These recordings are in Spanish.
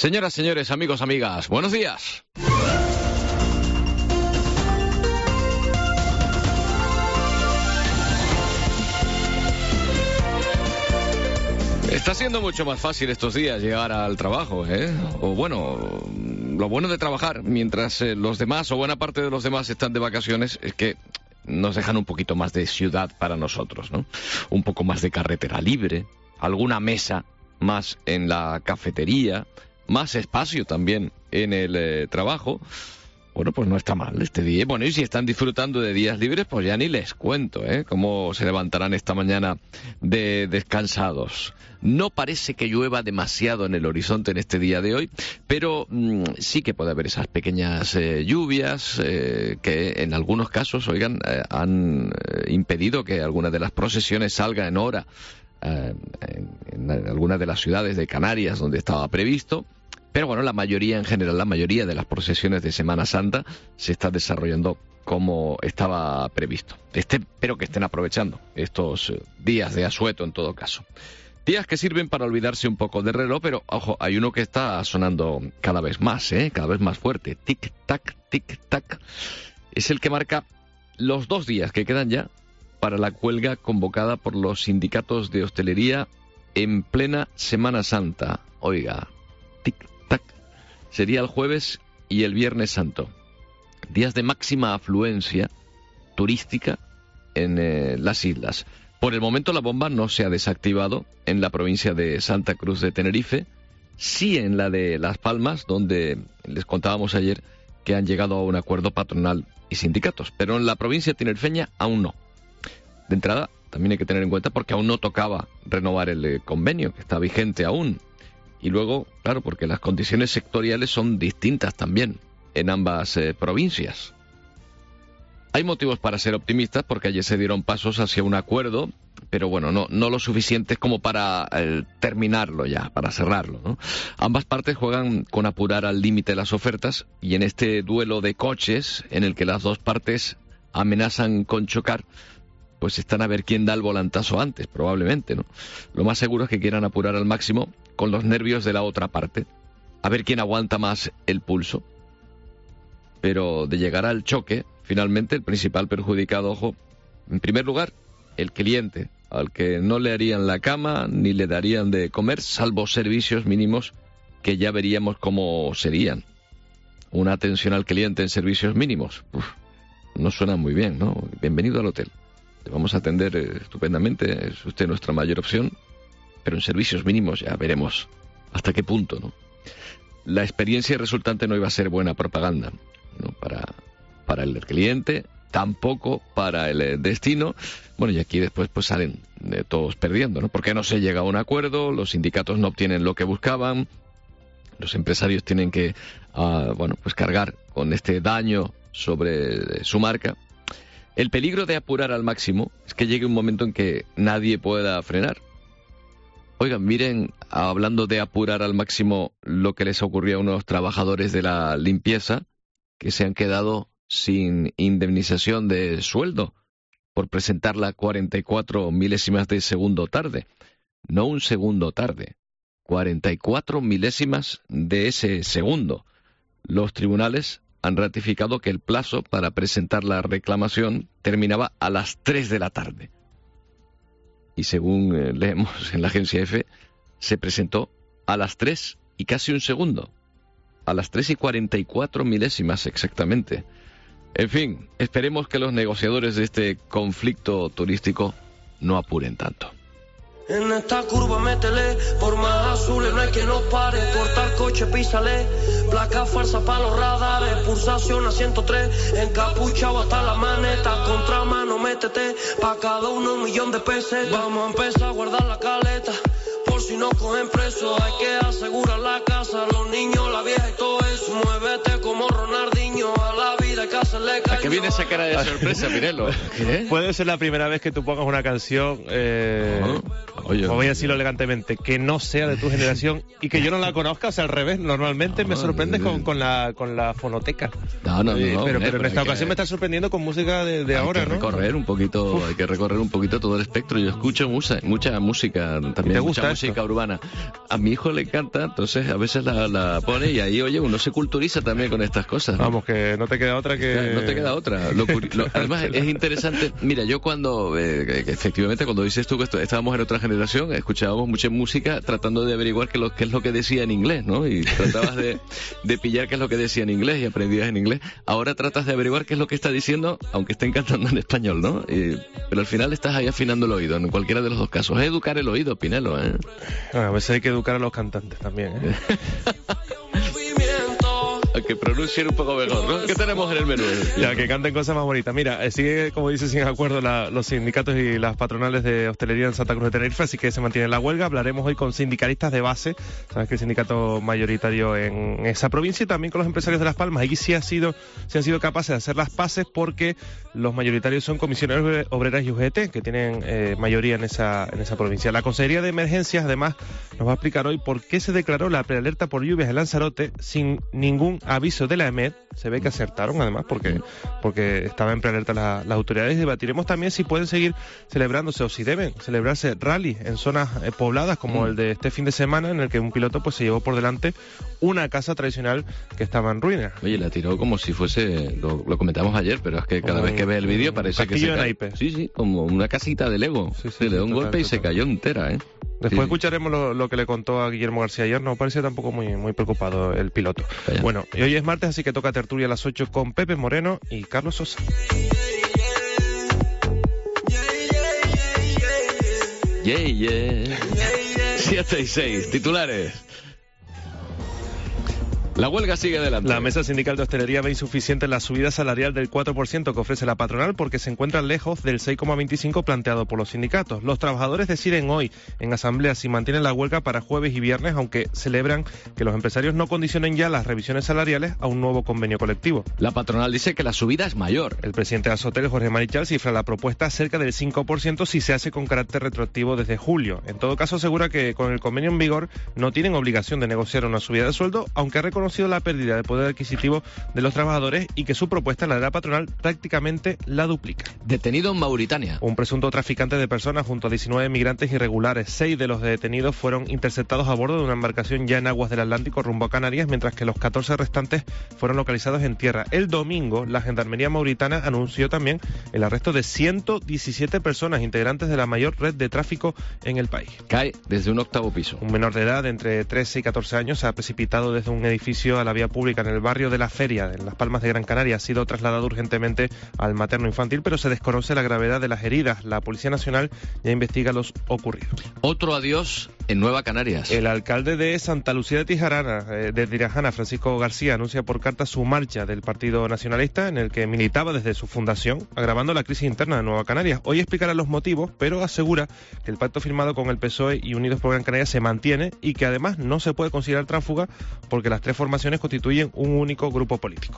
Señoras, señores, amigos, amigas, buenos días. Está siendo mucho más fácil estos días llegar al trabajo, O bueno, lo bueno de trabajar mientras los demás o buena parte de los demás están de vacaciones es que nos dejan un poquito más de ciudad para nosotros, ¿no? Un poco más de carretera libre, alguna mesa más en la cafetería, más espacio también en el trabajo. Bueno, pues no está mal este día. Bueno, y si están disfrutando de días libres, pues ya ni les cuento, cómo se levantarán esta mañana de descansados. No parece que llueva demasiado en el horizonte en este día de hoy, pero sí que puede haber esas pequeñas lluvias que en algunos casos, han impedido que alguna de las procesiones salga en hora en algunas de las ciudades de Canarias donde estaba previsto. Pero bueno, la mayoría de las procesiones de Semana Santa se está desarrollando como estaba previsto. Espero que estén aprovechando estos días de asueto en todo caso. Días que sirven para olvidarse un poco del reloj, pero ojo, hay uno que está sonando cada vez más, cada vez más fuerte. Tic-tac, tic-tac. Es el que marca los 2 días que quedan ya para la huelga convocada por los sindicatos de hostelería en plena Semana Santa. Oiga, tic-tac. Sería el jueves y el viernes santo. Días de máxima afluencia turística en las islas. Por el momento la bomba no se ha desactivado en la provincia de Santa Cruz de Tenerife, sí en la de Las Palmas, donde les contábamos ayer que han llegado a un acuerdo patronal y sindicatos, pero en la provincia tinerfeña aún no. De entrada, también hay que tener en cuenta porque aún no tocaba renovar el convenio, que está vigente aún. Y luego, claro, porque las condiciones sectoriales son distintas también en ambas provincias. Hay motivos para ser optimistas porque ayer se dieron pasos hacia un acuerdo, pero bueno, no lo suficientes como para terminarlo ya, para cerrarlo, ¿no? Ambas partes juegan con apurar al límite las ofertas y en este duelo de coches en el que las dos partes amenazan con chocar, pues están a ver quién da el volantazo antes, probablemente, ¿no? Lo más seguro es que quieran apurar al máximo con los nervios de la otra parte, a ver quién aguanta más el pulso. Pero de llegar al choque, finalmente el principal perjudicado, ojo, en primer lugar, el cliente, al que no le harían la cama ni le darían de comer, salvo servicios mínimos que ya veríamos cómo serían. Una atención al cliente en servicios mínimos, no suena muy bien, ¿no? Bienvenido al hotel. Te vamos a atender estupendamente, es usted nuestra mayor opción, pero en servicios mínimos ya veremos hasta qué punto, ¿no? La experiencia resultante no iba a ser buena propaganda, ¿no? Para el cliente, tampoco para el destino. Bueno, y aquí después pues salen todos perdiendo, ¿no? Porque no se llega a un acuerdo, los sindicatos no obtienen lo que buscaban, los empresarios tienen que pues cargar con este daño sobre su marca. El peligro de apurar al máximo es que llegue un momento en que nadie pueda frenar. Oigan, miren, hablando de apurar al máximo, lo que les ocurrió a unos trabajadores de la limpieza que se han quedado sin indemnización de sueldo por presentarla 44 milésimas de segundo tarde. No un segundo tarde, 44 milésimas de ese segundo. Los tribunales han ratificado que el plazo para presentar la reclamación terminaba a las 3 de la tarde. Y según leemos en la agencia EFE, se presentó a las 3 y casi un segundo. A las 3 y 44 milésimas exactamente. En fin, esperemos que los negociadores de este conflicto turístico no apuren tanto. En esta curva métele, por más azules no hay que nos pare, corta el coche, písale, placa falsa para los radares, pulsación a 103, encapuchado hasta la maneta, contramano métete, pa' cada uno 1.000.000 de pesos, vamos a empezar a guardar la caleta, por si no cogen preso, hay que asegurar la casa, los niños, la vieja y todo eso, muévete como Ronaldinho, a la vida hay que hacerle caño. ¿A qué viene esa cara de sorpresa, Pirelo? ¿Qué? Puede ser la primera vez que tú pongas una canción voy a decirlo elegantemente, que no sea de tu generación y que yo no la conozca, o sea, al revés, normalmente me sorprendes con la fonoteca. Pero en esta ocasión me está sorprendiendo con música de ahora, ¿no? Hay que recorrer un poquito todo el espectro. Yo escucho mucha música, también mucha música urbana. A mi hijo le encanta, entonces a veces la pone y ahí, oye, uno se culturiza también con estas cosas, ¿no? Vamos, que no te queda otra que... No te queda otra. Además, es interesante. Mira, yo cuando, efectivamente, cuando dices tú que estábamos en otra generación, escuchábamos mucha música tratando de averiguar qué es lo que decía en inglés, ¿no? Y tratabas de pillar qué es lo que decía en inglés y aprendías en inglés. Ahora tratas de averiguar qué es lo que está diciendo, aunque estén cantando en español, ¿no? Pero al final estás ahí afinando el oído, en cualquiera de los dos casos. Es educar el oído, Pinelo, ¿eh? A veces hay que educar a los cantantes también, ¿eh? A que pronuncien un poco mejor, ¿no? ¿Qué tenemos en el menú? Ya, que canten cosas más bonitas. Mira, sigue, como dice, sin acuerdo los sindicatos y las patronales de hostelería en Santa Cruz de Tenerife, así que se mantiene la huelga. Hablaremos hoy con sindicalistas de base, sabes que el sindicato mayoritario en esa provincia, y también con los empresarios de Las Palmas. Allí sí han sido capaces de hacer las paces porque los mayoritarios son comisiones obreras y UGT, que tienen mayoría en esa provincia. La Consejería de Emergencias, además, nos va a explicar hoy por qué se declaró la prealerta por lluvias en Lanzarote sin ningún aviso de la EMED. Se ve que acertaron, además, porque estaba en prealerta las autoridades. Debatiremos también si pueden seguir celebrándose o si deben celebrarse rally en zonas pobladas, como el de este fin de semana, en el que un piloto pues se llevó por delante una casa tradicional que estaba en ruinas. Oye, la tiró como si fuese, lo comentamos ayer, pero es que cada vez que ves el vídeo parece que se cae. Sí, como una casita de Lego. Sí, le dio un golpe y se cayó entera, ¿eh? Después escucharemos lo que le contó a Guillermo García ayer. No parece tampoco muy preocupado el piloto. Vaya. Bueno, y hoy es martes, así que toca tertulia a las 8 con Pepe Moreno y Carlos Sosa. Yeah. 7:06, titulares. La huelga sigue adelante. La Mesa Sindical de Hostelería ve insuficiente la subida salarial del 4% que ofrece la patronal porque se encuentra lejos del 6,25% planteado por los sindicatos. Los trabajadores deciden hoy en asamblea si mantienen la huelga para jueves y viernes, aunque celebran que los empresarios no condicionen ya las revisiones salariales a un nuevo convenio colectivo. La patronal dice que la subida es mayor. El presidente de Azotel, Jorge Marichal, cifra la propuesta cerca del 5% si se hace con carácter retroactivo desde julio. En todo caso, asegura que con el convenio en vigor no tienen obligación de negociar una subida de sueldo, aunque ha reconocido la pérdida de poder adquisitivo de los trabajadores y que su propuesta, la de la patronal, prácticamente la duplica. Detenido en Mauritania. Un presunto traficante de personas junto a 19 migrantes irregulares. 6 de los detenidos fueron interceptados a bordo de una embarcación ya en aguas del Atlántico rumbo a Canarias, mientras que los 14 restantes fueron localizados en tierra. El domingo, la Gendarmería mauritana anunció también el arresto de 117 personas integrantes de la mayor red de tráfico en el país. Cae desde un 8º piso. Un menor de edad de entre 13 y 14 años se ha precipitado desde un edificio a la vía pública en el barrio de La Feria, en Las Palmas de Gran Canaria. Ha sido trasladado urgentemente al materno infantil, pero se desconoce la gravedad de las heridas. La Policía Nacional ya investiga los ocurridos. Otro adiós en Nueva Canarias. El alcalde de Santa Lucía de Tirajana, Francisco García, anuncia por carta su marcha del Partido Nacionalista, en el que militaba desde su fundación, agravando la crisis interna de Nueva Canarias. Hoy explicará los motivos, pero asegura que el pacto firmado con el PSOE y Unidos por Gran Canaria se mantiene y que además no se puede considerar tránsfuga porque las tres formaciones constituyen un único grupo político.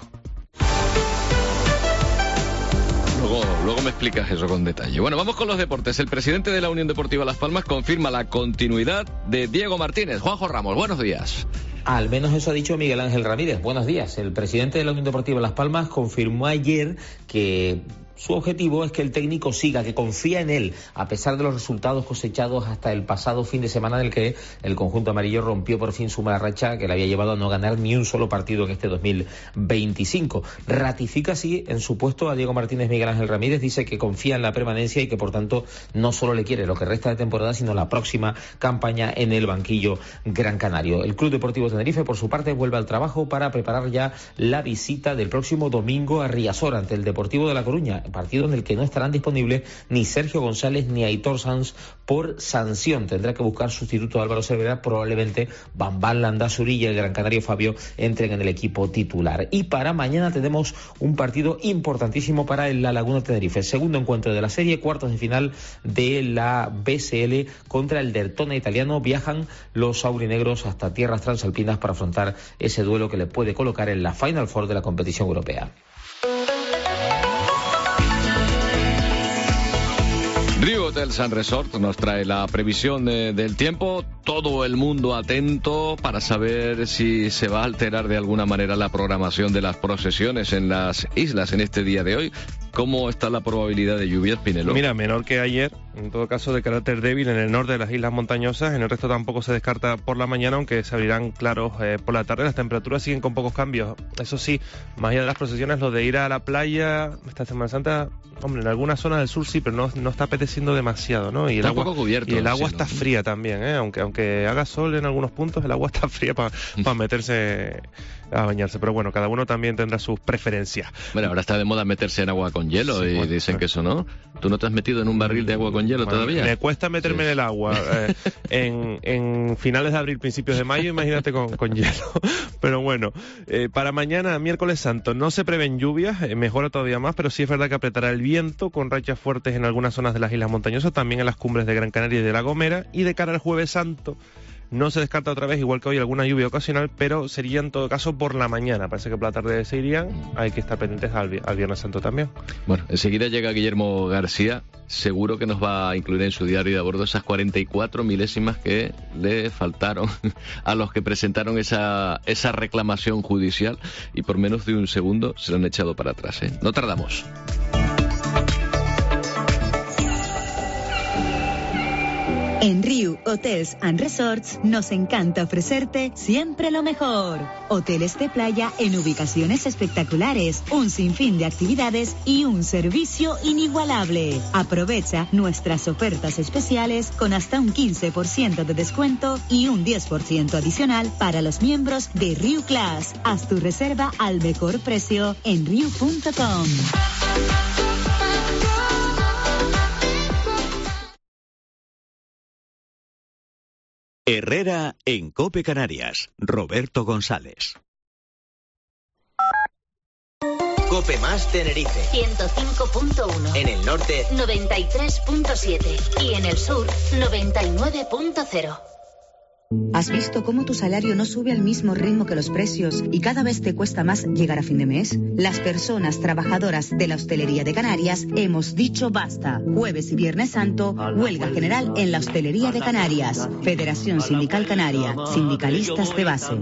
Luego me explicas eso con detalle. Bueno, vamos con los deportes. El presidente de la Unión Deportiva Las Palmas confirma la continuidad de Diego Martínez. Juanjo Ramos, buenos días. Al menos eso ha dicho Miguel Ángel Ramírez. Buenos días. El presidente de la Unión Deportiva Las Palmas confirmó ayer que su objetivo es que el técnico siga, que confía en él, a pesar de los resultados cosechados hasta el pasado fin de semana en el que el conjunto amarillo rompió por fin su mala racha que le había llevado a no ganar ni un solo partido en este 2025. Ratifica así en su puesto a Diego Martínez Miguel Ángel Ramírez, dice que confía en la permanencia y que por tanto no solo le quiere lo que resta de temporada, sino la próxima campaña en el banquillo gran canario. El Club Deportivo Tenerife, por su parte, vuelve al trabajo para preparar ya la visita del próximo domingo a Riazor ante el Deportivo de La Coruña, partido en el que no estarán disponibles ni Sergio González ni Aitor Sanz por sanción. Tendrá que buscar sustituto a Álvaro Cervera, probablemente Bambán, Landázuri y el gran canario Fabio entren en el equipo titular. Y para mañana tenemos un partido importantísimo para La Laguna Tenerife, segundo encuentro de la serie, cuartos de final de la BCL contra el Dertona italiano. Viajan los aurinegros hasta tierras transalpinas para afrontar ese duelo que le puede colocar en la Final Four de la competición europea. Hotels and Resorts nos trae la previsión del tiempo. Todo el mundo atento para saber si se va a alterar de alguna manera la programación de las procesiones en las islas en este día de hoy. ¿Cómo está la probabilidad de lluvias, Pinelo? Mira, menor que ayer, en todo caso de carácter débil en el norte de las islas montañosas. En el resto tampoco se descarta por la mañana, aunque se abrirán claros por la tarde. Las temperaturas siguen con pocos cambios. Eso sí, más allá de las procesiones, lo de ir a la playa esta Semana Santa, hombre, en alguna zona del sur sí, pero no está apeteciendo demasiado, ¿no? Y el agua, poco cubierto, y el agua está fría también, ¿eh? Aunque haga sol en algunos puntos, el agua está fría para meterse a bañarse. Pero bueno, cada uno también tendrá sus preferencias. Bueno, ahora está de moda meterse en agua con hielo, sí, y bueno, dicen que eso no. ¿Tú no te has metido en un barril de agua con hielo todavía? Me cuesta meterme en el agua. En finales de abril, principios de mayo, imagínate con hielo. Pero bueno, para mañana, miércoles santo, no se prevén lluvias, mejora todavía más, pero sí es verdad que apretará el viento con rachas fuertes en algunas zonas de las islas montañosas, también en las cumbres de Gran Canaria y de La Gomera, y de cara al jueves santo no se descarta otra vez, igual que hoy, alguna lluvia ocasional, pero sería en todo caso por la mañana. Parece que por la tarde se irían. Hay que estar pendientes al Viernes Santo también. Bueno, enseguida llega Guillermo García. Seguro que nos va a incluir en su diario de a bordo esas 44 milésimas que le faltaron a los que presentaron esa reclamación judicial y por menos de un segundo se lo han echado para atrás, ¿eh? No tardamos. En Riu Hotels and Resorts nos encanta ofrecerte siempre lo mejor. Hoteles de playa en ubicaciones espectaculares, un sinfín de actividades y un servicio inigualable. Aprovecha nuestras ofertas especiales con hasta un 15% de descuento y un 10% adicional para los miembros de Riu Class. Haz tu reserva al mejor precio en riu.com. Herrera en COPE Canarias. Roberto González. COPE más Tenerife 105.1. En el norte 93.7 y en el sur 99.0. ¿Has visto cómo tu salario no sube al mismo ritmo que los precios y cada vez te cuesta más llegar a fin de mes? Las personas trabajadoras de la hostelería de Canarias hemos dicho basta. Jueves y Viernes Santo, huelga general en la hostelería de Canarias. Federación Sindical Canaria, sindicalistas de base.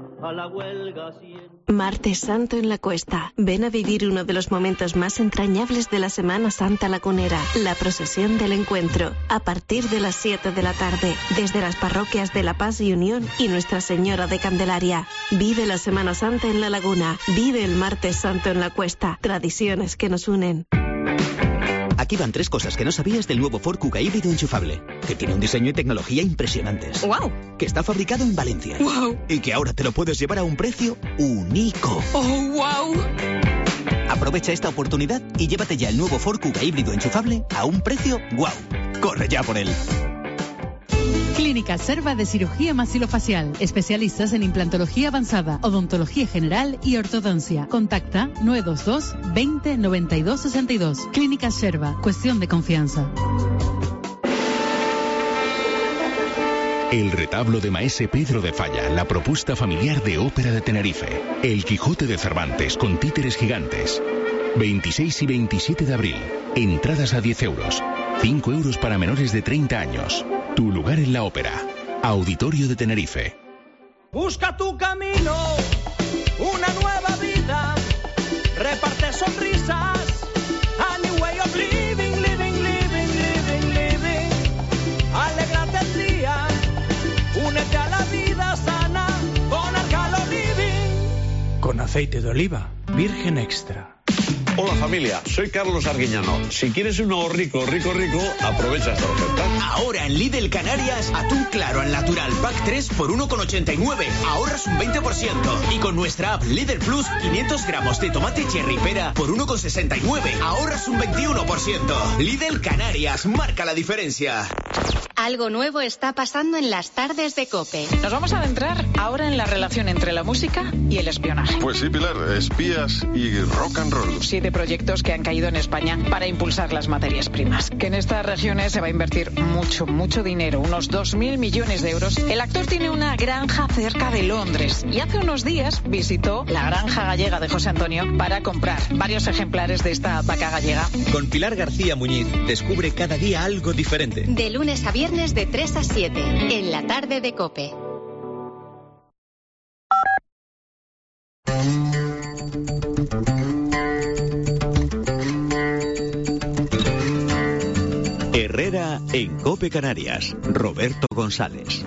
Martes Santo en la Cuesta. Ven a vivir uno de los momentos más entrañables de la Semana Santa lagunera, la procesión del encuentro, a partir de las 7 de la tarde, desde las parroquias de La Paz y Unión y Nuestra Señora de Candelaria. Vive la Semana Santa en la Laguna, vive el Martes Santo en la Cuesta, tradiciones que nos unen. Aquí van 3 cosas que no sabías del nuevo Ford Kuga híbrido enchufable. Que tiene un diseño y tecnología impresionantes. ¡Wow! Que está fabricado en Valencia. ¡Wow! Y que ahora te lo puedes llevar a un precio único. ¡Oh, wow! Aprovecha esta oportunidad y llévate ya el nuevo Ford Kuga híbrido enchufable a un precio ¡wow! Corre ya por él. Clínica Serva de Cirugía Maxilofacial. Especialistas en implantología avanzada, odontología general y ortodoncia. Contacta 922 20 92 62. Clínica Serva. Cuestión de confianza. El retablo de Maese Pedro de Falla, la propuesta familiar de Ópera de Tenerife. El Quijote de Cervantes con títeres gigantes. 26 y 27 de abril. Entradas a 10 euros. 5 euros para menores de 30 años. Tu lugar en la ópera. Auditorio de Tenerife. Busca tu camino, una nueva vida. Reparte sonrisas. A new way of living, living, living, living, living. Alégrate el día. Únete a la vida sana con Arcalo Living. Con aceite de oliva virgen extra. Hola familia, soy Carlos Arguiñano. Si quieres un nuevo rico, aprovecha esta oferta. Ahora en Lidl Canarias, atún claro al natural pack 3 por 1,89. Ahorras un 20%. Y con nuestra app Lidl Plus, 500 gramos de tomate cherry pera por 1,69. Ahorras un 21%. Lidl Canarias, marca la diferencia. Algo nuevo está pasando en las tardes de COPE. Nos vamos a adentrar ahora en la relación entre la música y el espionaje. Pues sí, Pilar, espías y rock and roll. 7 proyectos que han caído en España para impulsar las materias primas. Que en estas regiones se va a invertir mucho dinero, unos 2.000 millones de euros. El actor tiene una granja cerca de Londres y hace unos días visitó la granja gallega de José Antonio para comprar varios ejemplares de esta vaca gallega. Con Pilar García Muñiz descubre cada día algo diferente. De lunes a viernes de 3 a 7, en la tarde de COPE. Herrera en COPE Canarias. Roberto González.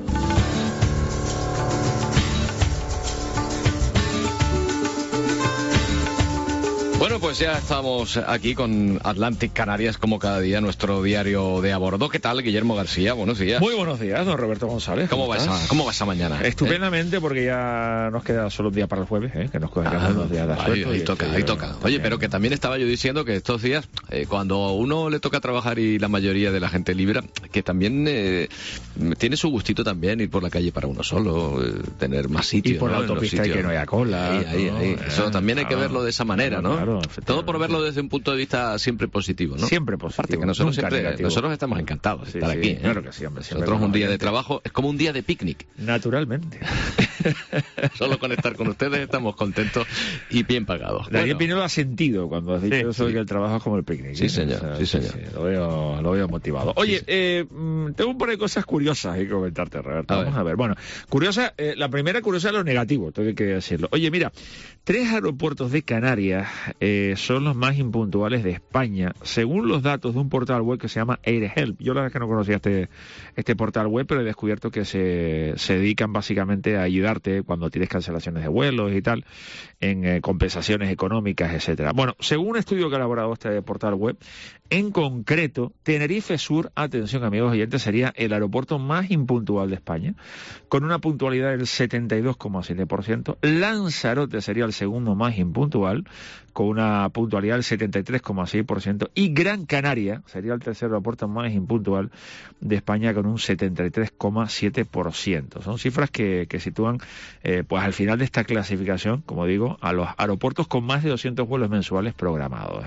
Bueno, pues ya estamos aquí con Atlantic Canarias, como cada día, nuestro diario de a bordo. ¿Qué tal, Guillermo García? Buenos días. Muy buenos días, don Roberto González. ¿Cómo va esa mañana? Estupendamente, porque ya nos queda solo un día para el jueves, que nos cogeremos unos días de asueto. Ahí toca. Oye, pero que también estaba yo diciendo que estos días, cuando uno le toca trabajar y la mayoría de la gente libra, que también tiene su gustito también ir por la calle para uno solo, tener más sitios. Y por la autopista y que no haya cola. Ahí. Eso también hay que verlo de esa manera, ¿no? Claro, todo por verlo desde un punto de vista siempre positivo, ¿no? Siempre positivo. Aparte que nosotros estamos encantados de estar aquí. Claro que sí, hombre. Nosotros un día de trabajo es como un día de picnic. Naturalmente. Solo con estar con ustedes estamos contentos y bien pagados. Daniel Pinelo ha sentido cuando has dicho eso de que el trabajo es como el picnic. Sí, señor. Sí, lo veo motivado. Oye, tengo un par de cosas curiosas que comentarte, Roberto. Vamos a ver. Bueno, curiosa, la primera curiosa es lo negativo, tengo que decirlo. Oye, mira, 3 aeropuertos de Canarias son los más impuntuales de España, según los datos de un portal web que se llama AirHelp. Yo la verdad es que no conocía este portal web, pero he descubierto que se dedican básicamente a ayudarte cuando tienes cancelaciones de vuelos y tal, en compensaciones económicas, etcétera. Bueno, según un estudio que ha elaborado este portal web, en concreto, Tenerife Sur, atención amigos oyentes, sería el aeropuerto más impuntual de España, con una puntualidad del 72,7%. Lanzarote sería el segundo más impuntual, con una puntualidad del 73,6%. Y Gran Canaria sería el tercer aeropuerto más impuntual de España, con un 73,7%. Son cifras que sitúan, pues al final de esta clasificación, como digo, a los aeropuertos con más de 200 vuelos mensuales programados.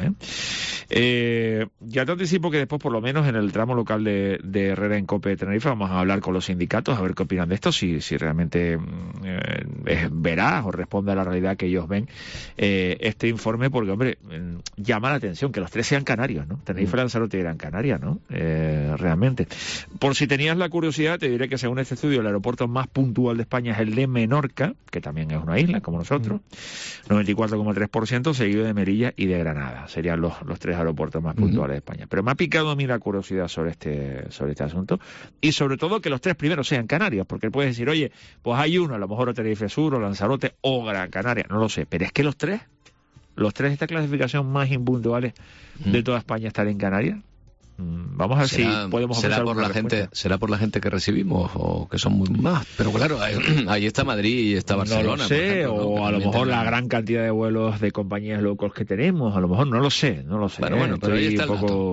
Ya te anticipo que después, por lo menos en el tramo local de Herrera en COPE de Tenerife, vamos a hablar con los sindicatos a ver qué opinan de esto, si realmente es veraz o responde a la realidad que ellos ven este informe, porque, hombre, llama la atención que los 3 sean canarios, ¿no? Tenerife, Lanzarote y Gran Canaria, ¿no? Realmente. Por si tenías la curiosidad, te diré que según este estudio, el aeropuerto más puntual de España es el de Menorca, que también es una isla, como nosotros, 94,3%, seguido de Melilla y de Granada. Serían los 3 aeropuertos más puntuales de España. Pero me ha picado a mí la curiosidad sobre este asunto, y sobre todo que los 3 primeros sean Canarias, porque puedes decir, oye, pues hay uno, a lo mejor Tenerife Sur o Lanzarote o Gran Canaria, no lo sé, pero es que los 3 de esta clasificación más impuntuales de toda España están en Canarias. Vamos a ver si podemos ¿será por la gente que recibimos o que son muy más? Pero claro, ahí está Madrid y está Barcelona. No lo sé, o a lo mejor la gran cantidad de vuelos de compañías low cost que tenemos, a lo mejor no lo sé. Bueno, pero ahí está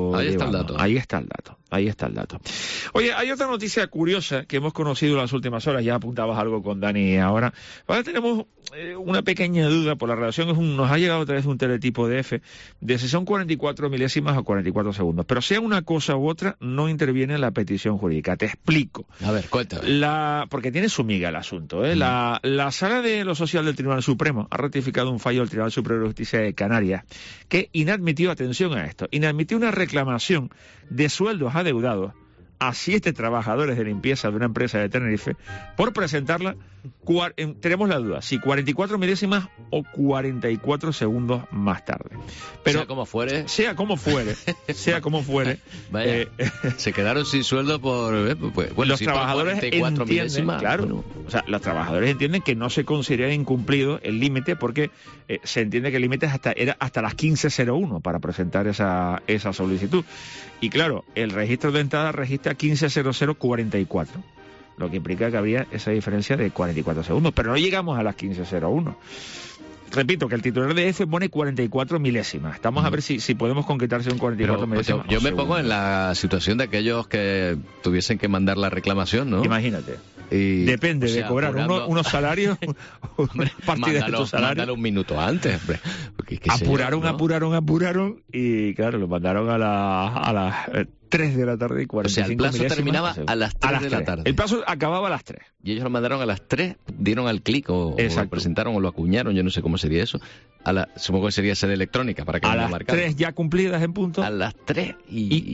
el dato. Oye, hay otra noticia curiosa que hemos conocido en las últimas horas, ya apuntabas algo con Dani ahora. Ahora tenemos una pequeña duda por la relación, nos ha llegado a través de un teletipo de F, de si son 44 milésimas o 44 segundos, pero sea una cosa u otra, no interviene la petición jurídica. Te explico. A ver, cuéntame. Porque tiene su miga el asunto, ¿eh? La Sala de lo Social del Tribunal Supremo ha ratificado un fallo del Tribunal Superior de Justicia de Canarias que inadmitió, atención a esto, inadmitió una reclamación de sueldos adeudados a 7 trabajadores de limpieza de una empresa de Tenerife por presentarla, tenemos la duda, si 44 milésimas o 44 segundos más tarde. Pero sea como fuere. Vaya, se quedaron sin sueldo por los trabajadores entienden, claro, o sea, los trabajadores entienden que no se considera incumplido el límite, porque se entiende que el límite era hasta las 15:01 para presentar esa solicitud. Y claro, el registro de entrada registra 15:00:44, lo que implica que habría esa diferencia de 44 segundos, pero no llegamos a las 15:01. repito, que el titular de F pone 44 milésimas. Estamos a ver si podemos concretarse un 44 milésimas. Yo me pongo en la situación de aquellos que tuviesen que mandar la reclamación, ¿no? Imagínate. Y, depende de cobrar unos salarios, hombre, parte de tu salario. Mándalo un minuto antes, hombre. Apuraron y claro, lo mandaron a las 3 de la tarde y 45 milésimas. O sea, el plazo terminaba a las 3 de la tarde. El plazo acababa a las 3. Y ellos lo mandaron a las 3, dieron al clic o lo presentaron o lo acuñaron, yo no sé cómo sería eso. Supongo que sería sede electrónica para que a las 3 ya cumplidas en punto. A las 3 y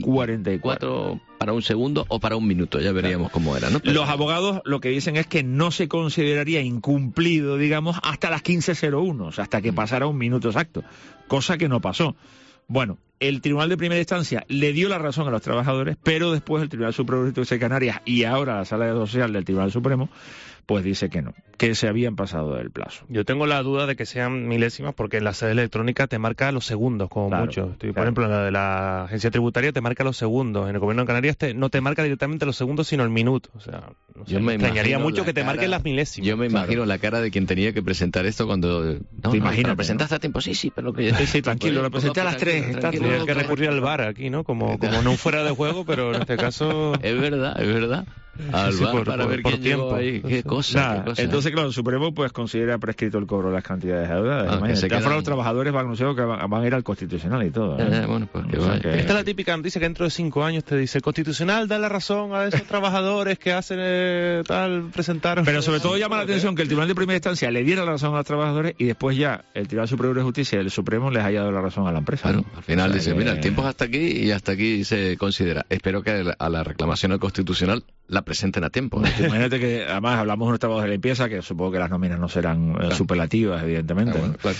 44 para un segundo o para un minuto, ya veríamos cómo era, ¿no? Pero los abogados lo que dicen es que no se consideraría incumplido, digamos, hasta las 15:01, o sea, hasta que pasara un minuto exacto, cosa que no pasó. Bueno, el Tribunal de Primera Instancia le dio la razón a los trabajadores, pero después el Tribunal Superior de Justicia de Canarias y ahora la Sala Social del Tribunal Supremo, pues dice que no, que se habían pasado del plazo. Yo tengo la duda de que sean milésimas porque en la sede electrónica te marca los segundos, como mucho. Por ejemplo, en la de la agencia tributaria te marca los segundos. En el Gobierno de Canarias no te marca directamente los segundos, sino el minuto. O sea, no sé, me extrañaría mucho que te marquen las milésimas. Yo me imagino la cara de quien tenía que presentar esto cuando... ¿Te imaginas? ¿Lo presentaste a tiempo? Sí, pero que... Sí, tranquilo, lo presenté a las 3. Hay que recurrir al VAR aquí, ¿no? Como no fuera de juego, pero en este caso... Es verdad. Al VAR para ver quién llegó ahí. Qué cosa. Entonces, claro, el Supremo pues considera prescrito el cobro de las cantidades de deuda. Los trabajadores van anunciado que van a ir al Constitucional y todo. Bueno, pues Esta es la típica noticia que dentro de 5 años te dice: el Constitucional da la razón a esos trabajadores que hacen presentaron. Pero sobre todo llama la atención que el Tribunal de Primera Instancia le diera la razón a los trabajadores y después ya el Tribunal Superior de Justicia y el Supremo les haya dado la razón a la empresa. Bueno, al final dice, mira, el tiempo es hasta aquí y hasta aquí se considera. Espero que a la reclamación al Constitucional la presenten a tiempo. Imagínate que además hablamos de unos trabajos de limpieza que supongo que las nóminas no serán superlativas, evidentemente. Claro.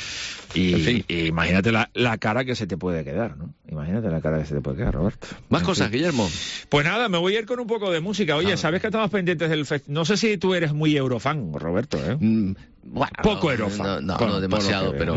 Y imagínate la cara que se te puede quedar, ¿no? Imagínate la cara que se te puede quedar, Roberto. Más cosas, Guillermo. Pues nada, me voy a ir con un poco de música. Oye, ¿sabes que estamos pendientes del festival? No sé si tú eres muy eurofan, Roberto, ¿eh? Bueno, poco eurofan. No demasiado, pero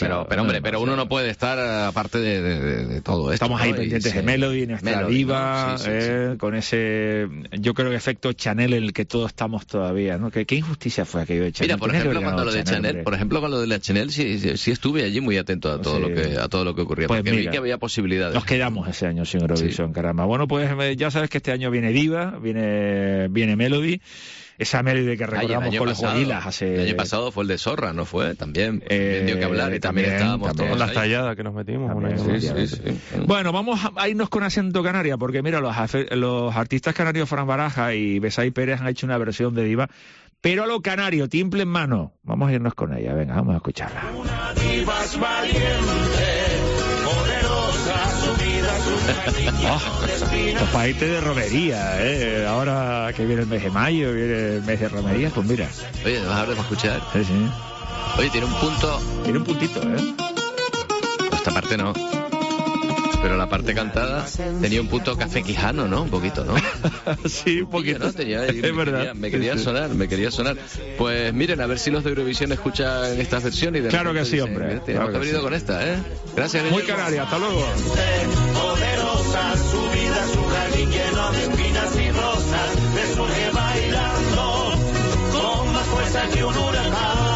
uno no puede estar aparte de todo esto. Estamos ahí pendientes de Melody, nuestra diva, con ese, yo creo que efecto Chanel en el que todos estamos todavía, ¿no? ¿Qué injusticia fue aquello de Chanel? Mira, por ejemplo, cuando lo de Chanel, con lo de la Chanel, sí estuve allí muy atento a todo lo que ocurría, pues porque vi que había posibilidades. Nos quedamos ese año sin Eurovisión, caramba. Bueno, pues ya sabes que este año viene Diva, viene Melody. Esa Melody que recordamos con los gorilas El año pasado fue el de Zorra, ¿no fue? También dio que hablar y también estábamos todos con las talladas que nos metimos. Sí. Bueno, vamos a irnos con acento canaria, porque mira, los artistas canarios Fran Baraja y Besay Pérez han hecho una versión de Diva, pero a lo canario, timple en mano. Vamos a irnos con ella, venga, vamos a escucharla. Una diva es valiente, poderosa, su vida, Pues para irte de romería, ahora que viene el mes de mayo, viene el mes de romería, pues mira. Oye, ¿vas a hablar para escuchar? Sí. Oye, tiene un punto... Tiene un puntito, Esta parte no. Pero la parte cantada tenía un punto café quijano, ¿no? Un poquito, ¿no? Sí, un poquito. ¿No? Es verdad. Me quería sonar. Pues miren, a ver si los de Eurovisión escuchan estas versiones. Y claro que sí, hombre. Hemos venido con esta, Gracias. Muy canaria, hasta luego. Poderosa, su vida, su jardín lleno de espinas y rosas, de surge bailando con más fuerza que un huracán.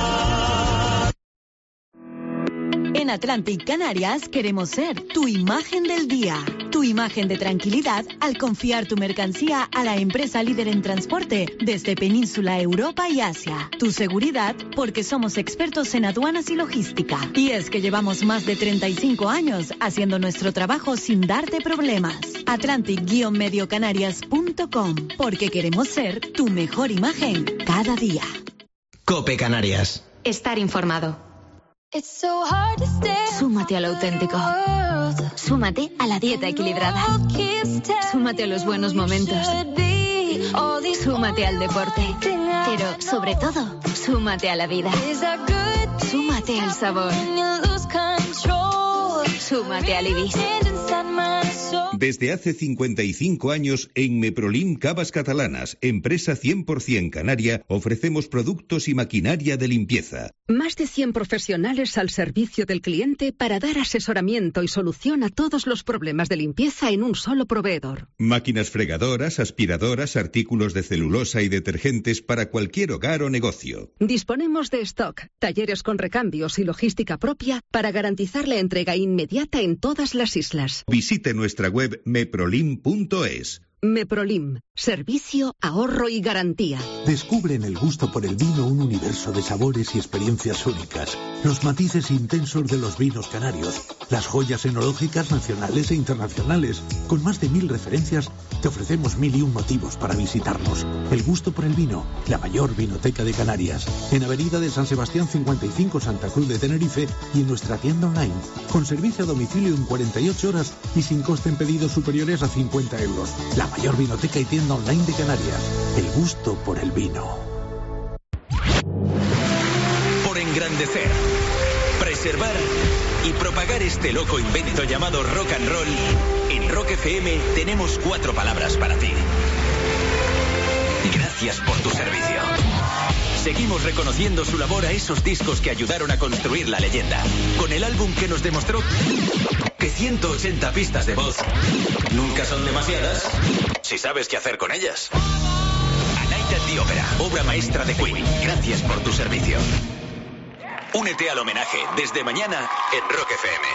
En Atlantic Canarias queremos ser tu imagen del día, tu imagen de tranquilidad al confiar tu mercancía a la empresa líder en transporte desde Península, Europa y Asia. Tu seguridad porque somos expertos en aduanas y logística. Y es que llevamos más de 35 años haciendo nuestro trabajo sin darte problemas. Atlantic-mediocanarias.com, porque queremos ser tu mejor imagen cada día. COPE Canarias. Estar informado. Súmate a lo auténtico. Súmate a la dieta equilibrada. Súmate a los buenos momentos. Súmate al deporte. Pero, sobre todo, súmate a la vida. Súmate al sabor. Súmate al Ibis. Desde hace 55 años, en Meprolim Cavas Catalanas, empresa 100% canaria, ofrecemos productos y maquinaria de limpieza. Más de 100 profesionales al servicio del cliente para dar asesoramiento y solución a todos los problemas de limpieza en un solo proveedor. Máquinas fregadoras, aspiradoras, artículos de celulosa y detergentes para cualquier hogar o negocio. Disponemos de stock, talleres con recambios y logística propia para garantizar la entrega inmediata en todas las islas. Visite nuestra web meprolim.es. Meprolim, servicio, ahorro y garantía. Descubre en el gusto por el vino un universo de sabores y experiencias únicas. Los matices intensos de los vinos canarios, las joyas enológicas nacionales e internacionales. Con más de 1000 referencias, te ofrecemos 1001 motivos para visitarnos. El gusto por el vino, la mayor vinoteca de Canarias. En Avenida de San Sebastián 55, Santa Cruz de Tenerife, y en nuestra tienda online, con servicio a domicilio en 48 horas y sin coste en pedidos superiores a 50 euros. La mayor vinoteca y tienda online de Canarias. El gusto por el vino. Por engrandecer, preservar y propagar este loco invento llamado rock and roll, en Rock FM tenemos 4 palabras para ti. Gracias por tu servicio. Seguimos reconociendo su labor a esos discos que ayudaron a construir la leyenda. Con el álbum que nos demostró que 180 pistas de voz nunca son demasiadas si sabes qué hacer con ellas. A Night at the Opera, obra maestra de Queen. Gracias por tu servicio. Únete al homenaje desde mañana en Rock FM.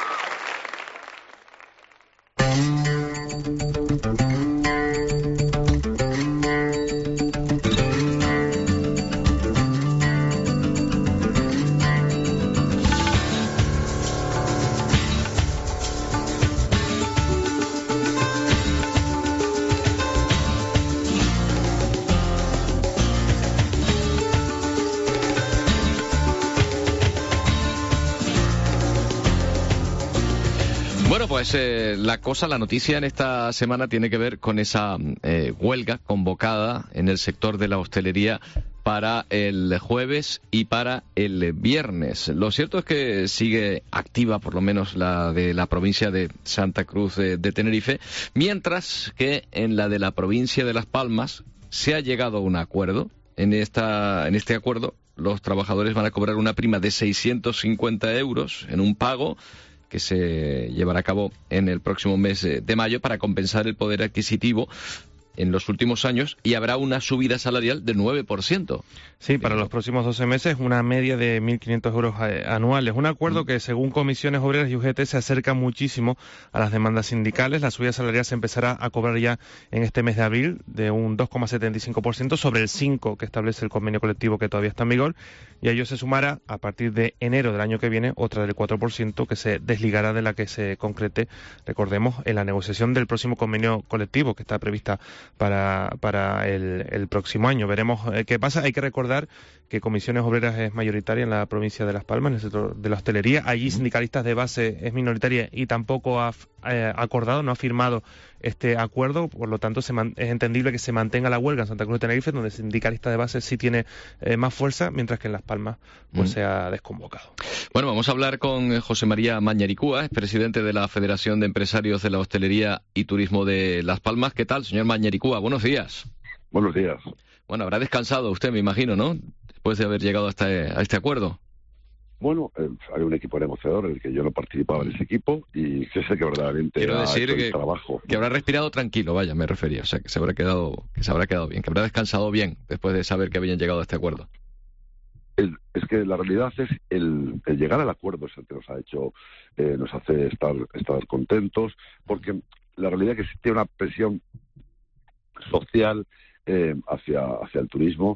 Pues la noticia en esta semana tiene que ver con esa huelga convocada en el sector de la hostelería para el jueves y para el viernes. Lo cierto es que sigue activa, por lo menos la de la provincia de Santa Cruz de Tenerife, mientras que en la de la provincia de Las Palmas se ha llegado a un acuerdo. En este acuerdo, los trabajadores van a cobrar una prima de 650 euros en un pago que se llevará a cabo en el próximo mes de mayo para compensar el poder adquisitivo en los últimos años, y habrá una subida salarial del 9%. Sí, para los próximos 12 meses, una media de 1.500 euros anuales. Un acuerdo que, según comisiones obreras y UGT, se acerca muchísimo a las demandas sindicales. La subida salarial se empezará a cobrar ya en este mes de abril, de un 2,75% sobre el 5% que establece el convenio colectivo, que todavía está en vigor, y a ello se sumará, a partir de enero del año que viene, otra del 4% que se desligará de la que se concrete, recordemos, en la negociación del próximo convenio colectivo, que está prevista para el próximo año. Veremos qué pasa. Hay que recordar que Comisiones Obreras es mayoritaria en la provincia de Las Palmas, en el sector de la hostelería. Allí Sindicalistas de Base es minoritaria y tampoco ha acordado, no ha firmado este acuerdo. Por lo tanto, es entendible que se mantenga la huelga en Santa Cruz de Tenerife, donde Sindicalistas de Base sí tiene más fuerza, mientras que en Las Palmas pues se ha desconvocado. Bueno, vamos a hablar con José María Mañaricúa, es presidente de la Federación de Empresarios de la Hostelería y Turismo de Las Palmas. ¿Qué tal, señor Mañaricúa? Buenos días. Buenos días. Bueno, habrá descansado usted, me imagino, ¿no? Después de haber llegado a este acuerdo. Bueno, hay un equipo negociador en el que yo no participaba en ese equipo y que sé que verdaderamente quiero decir ha hecho el trabajo. Que habrá respirado tranquilo, vaya, me refería. O sea, que se habrá quedado bien, que habrá descansado bien después de saber que habían llegado a este acuerdo. Es que la realidad es el llegar al acuerdo es el que nos ha hecho, nos hace estar contentos, porque la realidad es que existe una presión social hacia el turismo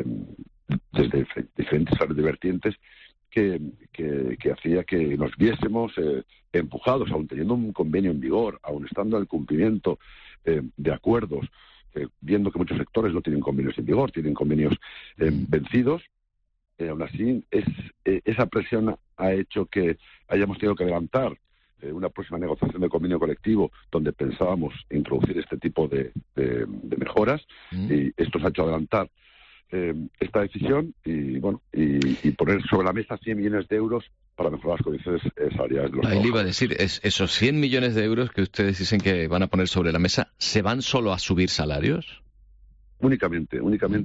desde diferentes vertientes que hacía que nos viésemos empujados, aun teniendo un convenio en vigor, aun estando en el cumplimiento de acuerdos, viendo que muchos sectores no tienen convenios en vigor, tienen convenios vencidos. Aún así, esa presión ha hecho que hayamos tenido que adelantar una próxima negociación de convenio colectivo donde pensábamos introducir este tipo de mejoras, y esto se ha hecho adelantar esta decisión y poner sobre la mesa 100 millones de euros para mejorar las condiciones salariales de los trabajadores. Ahí le iba a decir, esos 100 millones de euros que ustedes dicen que van a poner sobre la mesa, ¿se van solo a subir salarios? Únicamente.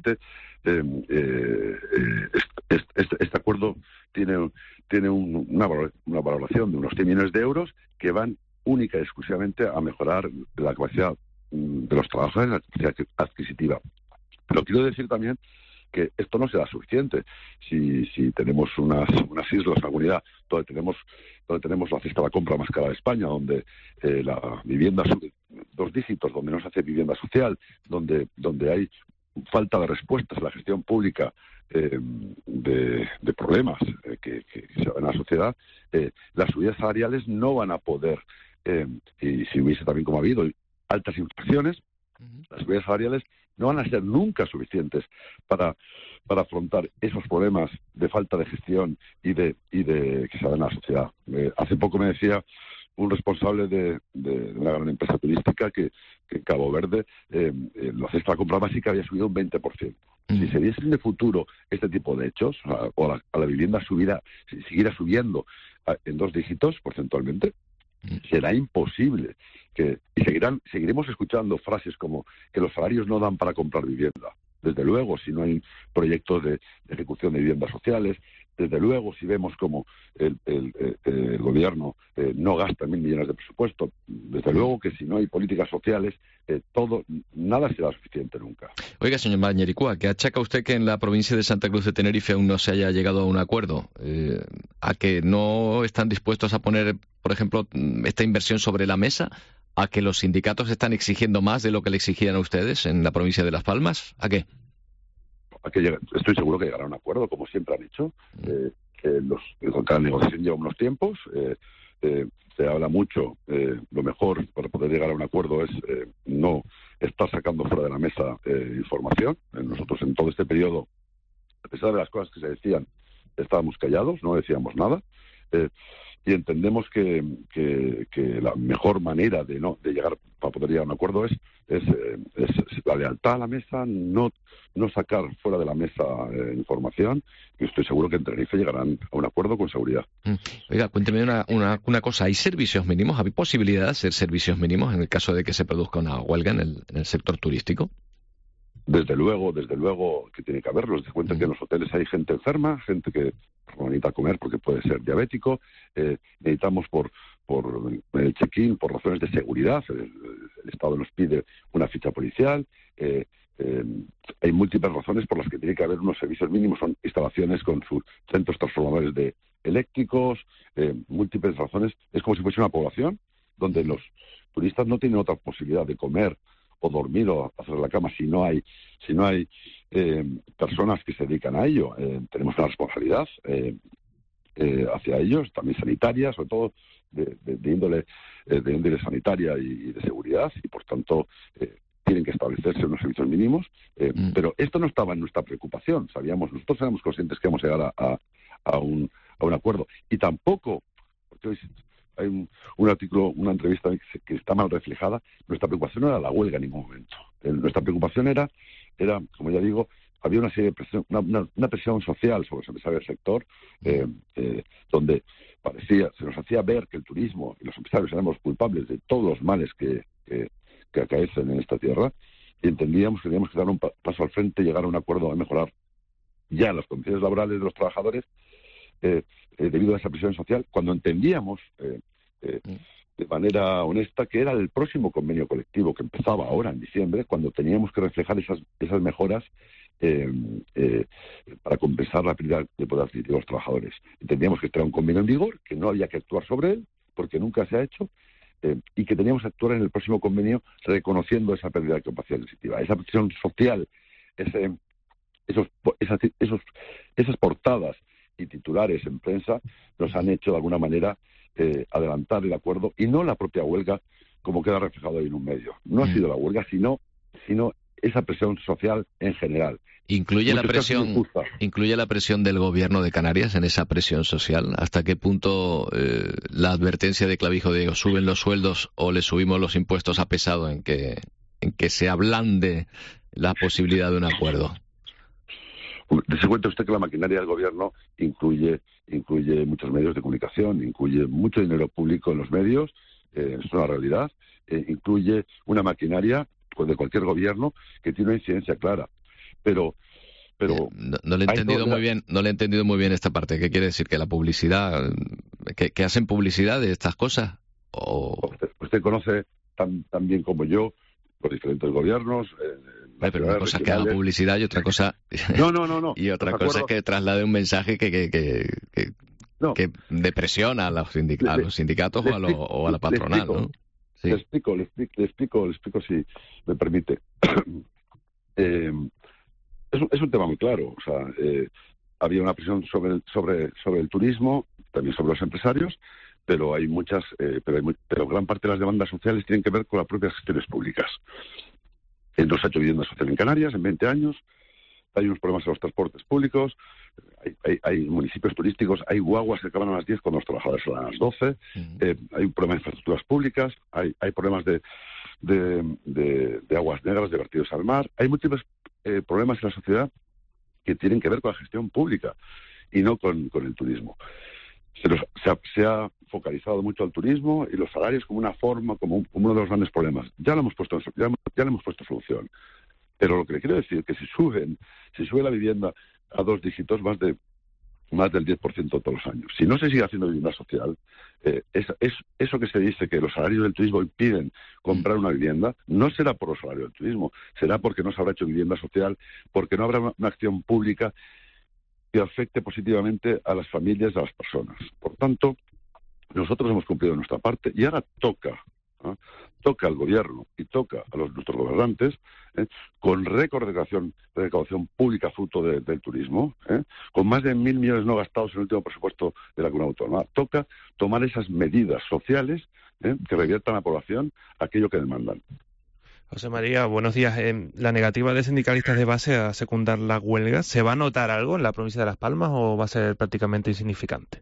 Este acuerdo tiene una valoración de unos 100 millones de euros que van única y exclusivamente a mejorar la capacidad de los trabajadores, la capacidad adquisitiva. Pero quiero decir también que esto no será suficiente. Si tenemos unas islas, una comunidad donde tenemos la cesta de la compra más cara de España, donde la vivienda sube 2 dígitos, donde no se hace vivienda social, donde hay falta de respuestas a la gestión pública de problemas que se ven en la sociedad, las subidas salariales no van a poder, y si hubiese también como ha habido altas inflaciones, las subidas salariales no van a ser nunca suficientes para afrontar esos problemas de falta de gestión y de que se ven en la sociedad. Hace poco me decía un responsable de una gran empresa turística que en Cabo Verde la cesta de la compra básica había subido un 20%. Si se diesen de futuro este tipo de hechos, o la vivienda siguiera subiendo en 2 dígitos porcentualmente, será imposible seguiremos escuchando frases como que los salarios no dan para comprar vivienda. Desde luego, si no hay proyectos de ejecución de viviendas sociales, desde luego, si vemos como el gobierno no gasta 1.000 millones de presupuesto, desde luego que si no hay políticas sociales, nada será suficiente nunca. Oiga, señor Mañericúa, ¿qué achaca usted que en la provincia de Santa Cruz de Tenerife aún no se haya llegado a un acuerdo? ¿A que no están dispuestos a poner, por ejemplo, esta inversión sobre la mesa? ¿A que los sindicatos están exigiendo más de lo que le exigían a ustedes en la provincia de Las Palmas? ¿A qué? Estoy seguro que llegará a un acuerdo, como siempre han hecho. Cada negociación lleva unos tiempos. Se habla mucho. Lo mejor para poder llegar a un acuerdo es no estar sacando fuera de la mesa información. Nosotros en todo este periodo, a pesar de las cosas que se decían, estábamos callados, no decíamos nada. Y entendemos que la mejor manera de llegar para poder llegar a un acuerdo es la lealtad a la mesa, no sacar fuera de la mesa información, y estoy seguro que en Tenerife llegarán a un acuerdo con seguridad. Oiga, cuénteme una cosa, ¿hay servicios mínimos? ¿Hay posibilidad de hacer servicios mínimos en el caso de que se produzca una huelga en el sector turístico? Desde luego que tiene que haberlos. Les cuento que en los hoteles hay gente enferma, gente que no necesita comer porque puede ser diabético. Necesitamos por el check-in, por razones de seguridad. El Estado nos pide una ficha policial. Hay múltiples razones por las que tiene que haber unos servicios mínimos. Son instalaciones con sus centros transformadores de eléctricos, múltiples razones. Es como si fuese una población donde los turistas no tienen otra posibilidad de comer o dormir o hacer la cama si no hay personas que se dedican a ello. Tenemos una responsabilidad hacia ellos, también sanitaria, sobre todo de índole sanitaria y de seguridad, y por tanto tienen que establecerse unos servicios mínimos, pero esto no estaba en nuestra preocupación. Nosotros éramos conscientes que íbamos a llegar a un acuerdo, y tampoco, porque hoy hay un artículo, una entrevista que está mal reflejada. Nuestra preocupación no era la huelga en ningún momento. Nuestra preocupación era, como ya digo, había una serie de presión, una presión social sobre los empresarios del sector, donde se nos hacía ver que el turismo y los empresarios éramos culpables de todos los males que acaecen en esta tierra, y entendíamos que teníamos que dar un paso al frente y llegar a un acuerdo a mejorar ya las condiciones laborales de los trabajadores, debido a esa presión social, cuando entendíamos de manera honesta que era el próximo convenio colectivo que empezaba ahora en diciembre, cuando teníamos que reflejar esas mejoras para compensar la pérdida de poder adquisitivo de los trabajadores. Entendíamos que este era un convenio en vigor, que no había que actuar sobre él, porque nunca se ha hecho, y que teníamos que actuar en el próximo convenio reconociendo esa pérdida de capacidad adquisitiva. Esa presión social, esas portadas y titulares en prensa nos han hecho de alguna manera adelantar el acuerdo, y no la propia huelga, como queda reflejado ahí en un medio. No ha sido la huelga, sino esa presión social en general. ¿Incluye la presión del gobierno de Canarias en esa presión social? ¿Hasta qué punto la advertencia de Clavijo de o suben los sueldos o le subimos los impuestos ha pesado en que se ablande la posibilidad de un acuerdo? Dese cuenta usted que la maquinaria del gobierno incluye muchos medios de comunicación, incluye mucho dinero público en los medios, es una realidad, incluye una maquinaria pues, de cualquier gobierno que tiene una incidencia clara. Pero no le he entendido muy bien esta parte. ¿Qué quiere decir? ¿Que la publicidad, que hacen publicidad de estas cosas? Usted conoce tan bien como yo los diferentes gobiernos. Pero una cosa es que haga publicidad y otra cosa No. Y otra cosa es que traslade un mensaje que depresiona a los sindicatos o a la patronal, ¿no? Sí. Le explico si me permite. Es un tema muy claro. O sea, había una presión sobre el turismo, también sobre los empresarios, pero hay muchas, pero gran parte de las demandas sociales tienen que ver con las propias gestiones públicas. No se ha hecho vivienda social en Canarias en 20 años. Hay unos problemas en los transportes públicos. Hay municipios turísticos, hay guaguas que acaban a las 10 cuando los trabajadores salen a las 12. Hay un problema de infraestructuras públicas. Hay problemas de aguas negras, de vertidos al mar. Hay múltiples problemas en la sociedad que tienen que ver con la gestión pública y no con el turismo. Se ha focalizado mucho al turismo y los salarios como una forma, como uno de los grandes problemas. Ya le hemos puesto solución. Pero lo que le quiero decir es que si sube la vivienda a 2 dígitos, más del 10% todos los años. Si no se sigue haciendo vivienda social, eso que se dice que los salarios del turismo impiden comprar una vivienda, no será por los salarios del turismo, será porque no se habrá hecho vivienda social, porque no habrá una acción pública que afecte positivamente a las familias, a las personas. Por tanto, nosotros hemos cumplido nuestra parte y ahora toca al gobierno y toca a nuestros gobernantes con récord de recaudación pública fruto del turismo, con más de 1.000 millones no gastados en el último presupuesto de la Comunidad Autónoma. Toca tomar esas medidas sociales que reviertan a la población aquello que demandan. José María, buenos días. ¿La negativa de sindicalistas de base a secundar la huelga, ¿se va a notar algo en la provincia de Las Palmas o va a ser prácticamente insignificante?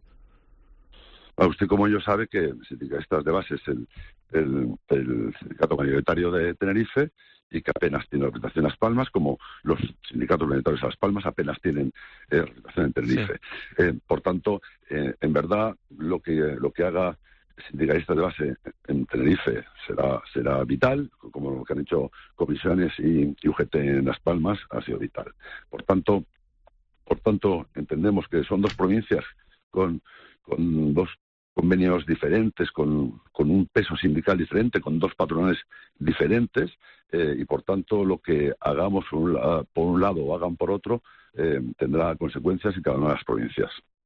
Usted como yo sabe que sindicalistas de base es el sindicato mayoritario de Tenerife y que apenas tiene representación en Las Palmas, como los sindicatos mayoritarios de Las Palmas apenas tienen representación en Tenerife. Sí. Por tanto, en verdad, lo que haga sindicalistas de base en Tenerife será vital, como lo que han hecho comisiones y UGT en Las Palmas ha sido vital. Por tanto, entendemos que son dos provincias con dos convenios diferentes, con un peso sindical diferente, con dos patronales diferentes, y por tanto lo que hagamos por un lado o hagan por otro tendrá consecuencias en cada una de las provincias.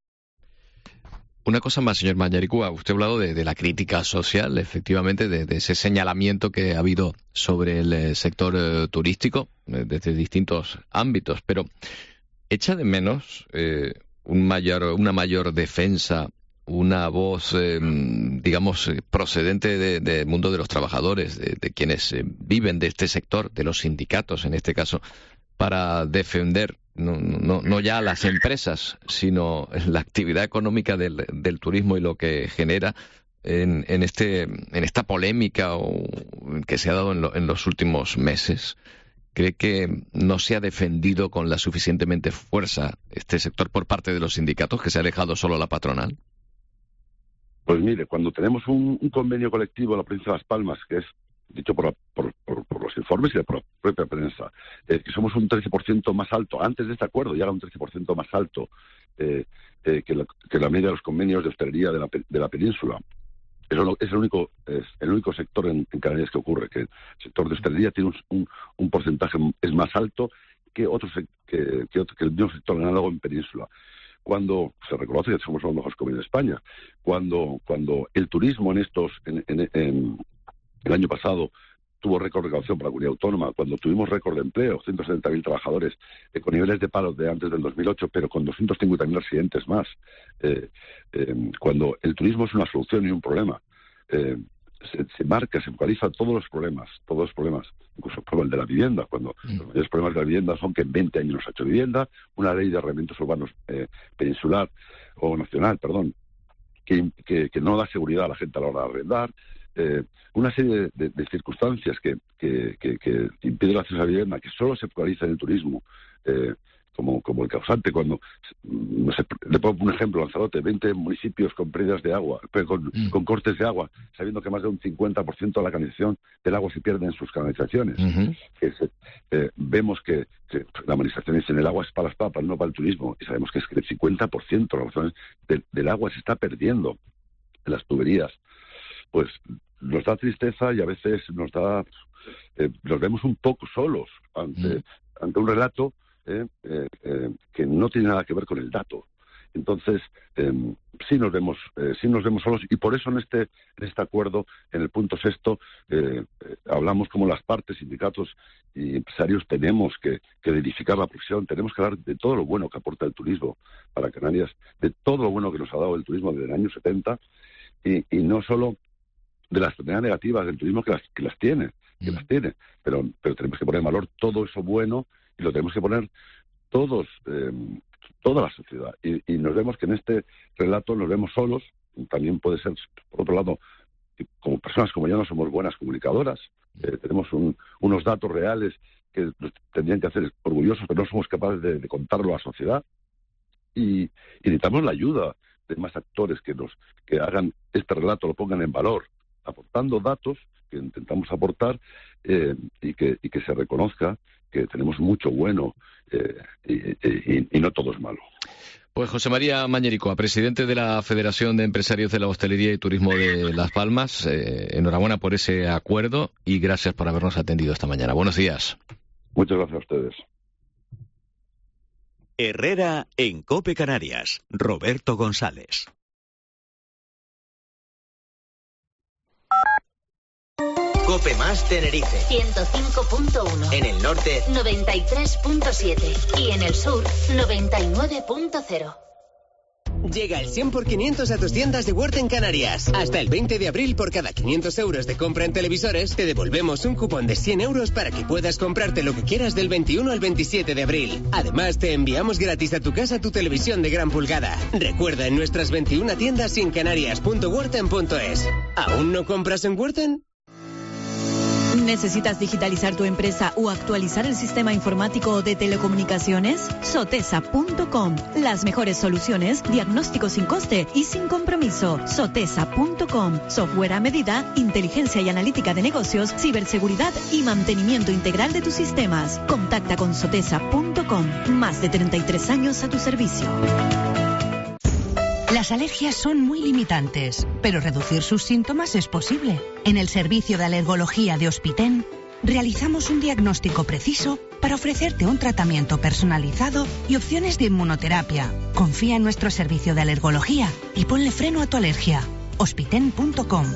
Una cosa más, señor Mañaricúa, usted ha hablado de la crítica social, efectivamente, de ese señalamiento que ha habido sobre el sector turístico desde distintos ámbitos, pero ¿echa de menos una mayor defensa, una voz, digamos, procedente del mundo de los trabajadores, de quienes viven de este sector, de los sindicatos en este caso, para defender no ya las empresas, sino la actividad económica del turismo y lo que genera en esta polémica que se ha dado en los últimos meses? ¿Cree que no se ha defendido con la suficientemente fuerza este sector por parte de los sindicatos, que se ha dejado solo la patronal? Pues mire, cuando tenemos un convenio colectivo en la provincia de Las Palmas, que es dicho por los informes y por la propia prensa, que somos un 13% más alto, antes de este acuerdo ya era un 13% más alto que la media de los convenios de hostelería de la península. Eso es el único sector en Canarias que ocurre, que el sector de hostelería tiene un porcentaje es más alto que el mismo sector análogo en península. Cuando se reconoce que somos los mejores convenios de España, cuando el turismo el año pasado tuvo récord de recaudación para la Comunidad Autónoma, cuando tuvimos récord de empleo, 170.000 trabajadores, con niveles de paro de antes del 2008, pero con 250.000 residentes más, cuando el turismo es una solución y un problema, se focaliza todos los problemas, incluso el de la vivienda, cuando los mayores problemas de la vivienda son que en 20 años no se ha hecho vivienda, una ley de arrendamientos urbanos peninsular, o nacional, perdón, que no da seguridad a la gente a la hora de arrendar, una serie de circunstancias que impiden el acceso a la vivienda, que solo se focaliza en el turismo, como el causante. Cuando, no sé, le pongo un ejemplo, Lanzarote, 20 municipios con pérdidas de agua, con cortes de agua, sabiendo que más de un 50% de la canalización del agua se pierde en sus canalizaciones. Vemos que la administración dice, el agua es para las papas, no para el turismo, y sabemos que es que el 50% del agua se está perdiendo en las tuberías. Pues nos da tristeza y a veces nos vemos un poco solos ante un relato que no tiene nada que ver con el dato. Entonces, sí nos vemos solos, y por eso en este acuerdo, en el punto 6, hablamos como las partes, sindicatos y empresarios, tenemos que edificar la profesión, tenemos que hablar de todo lo bueno que aporta el turismo para Canarias, de todo lo bueno que nos ha dado el turismo desde el año 70, y no solo de las externalidades negativas del turismo, que las tiene, pero tenemos que poner en valor todo eso bueno, y lo tenemos que poner todos, toda la sociedad. Y nos vemos que en este relato nos vemos solos. También puede ser, por otro lado, como personas como yo no somos buenas comunicadoras, tenemos unos datos reales que nos tendrían que hacer orgullosos, pero no somos capaces de contarlo a la sociedad. Y necesitamos la ayuda de más actores que hagan este relato, lo pongan en valor, aportando datos que intentamos aportar, y que se reconozca que tenemos mucho bueno, y no todo es malo. Pues José María Mañericoa, presidente de la Federación de Empresarios de la Hostelería y Turismo de Las Palmas, enhorabuena por ese acuerdo y gracias por habernos atendido esta mañana. Buenos días. Muchas gracias a ustedes. Herrera en COPE Canarias. Roberto González. COPE Más Tenerife 105.1. En el norte 93.7 y en el sur 99.0. Llega el 100 por 500 a tus tiendas de Word en Canarias. Hasta el 20 de abril, por cada 500 euros de compra en televisores, te devolvemos un cupón de 100 euros para que puedas comprarte lo que quieras del 21 al 27 de abril. Además, te enviamos gratis a tu casa tu televisión de gran pulgada. Recuerda, en nuestras 21 tiendas y en canarias.worten.es. ¿Aún no compras en Worten? ¿Necesitas digitalizar tu empresa o actualizar el sistema informático de telecomunicaciones? Sotesa.com. Las mejores soluciones, diagnóstico sin coste y sin compromiso. Sotesa.com. Software a medida, inteligencia y analítica de negocios, ciberseguridad y mantenimiento integral de tus sistemas. Contacta con Sotesa.com. Más de 33 años a tu servicio. Las alergias son muy limitantes, pero reducir sus síntomas es posible. En el servicio de alergología de Hospiten, realizamos un diagnóstico preciso para ofrecerte un tratamiento personalizado y opciones de inmunoterapia. Confía en nuestro servicio de alergología y ponle freno a tu alergia. Hospiten.com.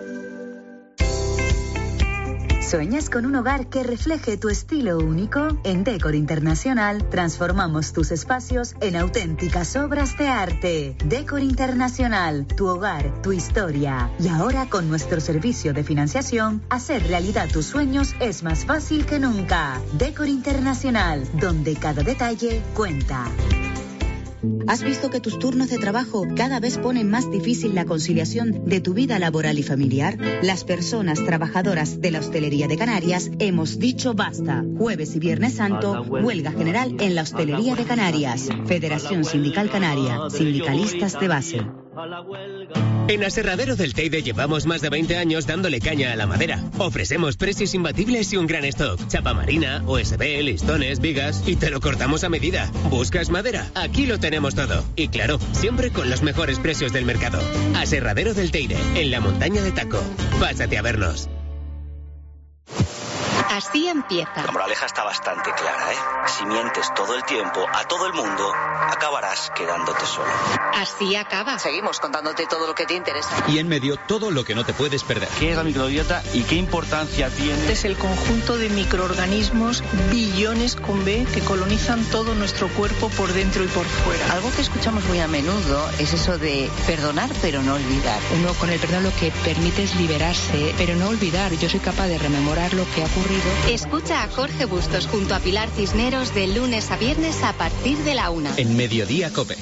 ¿Sueñas con un hogar que refleje tu estilo único? En Decor Internacional transformamos tus espacios en auténticas obras de arte. Decor Internacional, tu hogar, tu historia. Y ahora con nuestro servicio de financiación, hacer realidad tus sueños es más fácil que nunca. Decor Internacional, donde cada detalle cuenta. ¿Has visto que tus turnos de trabajo cada vez ponen más difícil la conciliación de tu vida laboral y familiar? Las personas trabajadoras de la hostelería de Canarias hemos dicho basta. Jueves y Viernes Santo, huelga general en la hostelería de Canarias. Federación Sindical Canaria, sindicalistas de base. En Aserradero del Teide llevamos más de 20 años dándole caña a la madera. Ofrecemos precios imbatibles y un gran stock. Chapa marina, USB, listones, vigas y te lo cortamos a medida. ¿Buscas madera? Aquí lo tenemos todo. Y claro, siempre con los mejores precios del mercado. Aserradero del Teide, en la montaña de Taco. Pásate a vernos. Así empieza. La moraleja está bastante clara, ¿eh? Si mientes todo el tiempo a todo el mundo, acabarás quedándote solo. Así acaba. Seguimos contándote todo lo que te interesa. Y en medio, todo lo que no te puedes perder. ¿Qué es la microbiota y qué importancia tiene? Es el conjunto de microorganismos, billones con B, que colonizan todo nuestro cuerpo por dentro y por fuera. Algo que escuchamos muy a menudo es eso de perdonar pero no olvidar. Uno con el perdón lo que permite es liberarse, pero no olvidar. Yo soy capaz de rememorar lo que ha ocurrido. Escucha a Jorge Bustos junto a Pilar Cisneros de lunes a viernes a partir de la 1. En Mediodía COPE.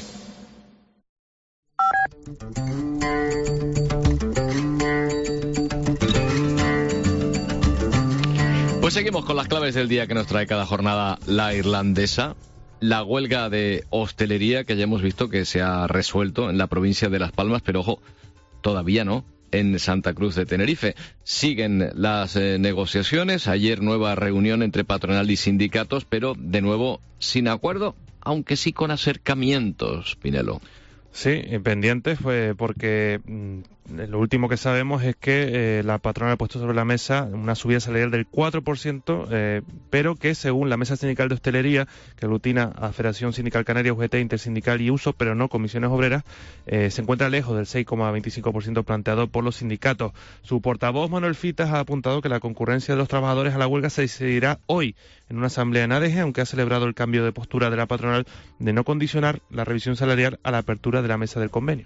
Pues seguimos con las claves del día que nos trae cada jornada la irlandesa. La huelga de hostelería que ya hemos visto que se ha resuelto en la provincia de Las Palmas, pero ojo, todavía no en Santa Cruz de Tenerife. Siguen las negociaciones. Ayer nueva reunión entre patronal y sindicatos, pero de nuevo sin acuerdo, aunque sí con acercamientos, Pinelo. Sí, pendientes, porque lo último que sabemos es que la patronal ha puesto sobre la mesa una subida salarial del 4%, pero que según la Mesa Sindical de Hostelería, que aglutina a Federación Sindical Canaria, UGT, Intersindical y Uso, pero no comisiones obreras, se encuentra lejos del 6,25% planteado por los sindicatos. Su portavoz, Manuel Fitas, ha apuntado que la concurrencia de los trabajadores a la huelga se decidirá hoy en una asamblea en ADG, aunque ha celebrado el cambio de postura de la patronal de no condicionar la revisión salarial a la apertura de la mesa del convenio.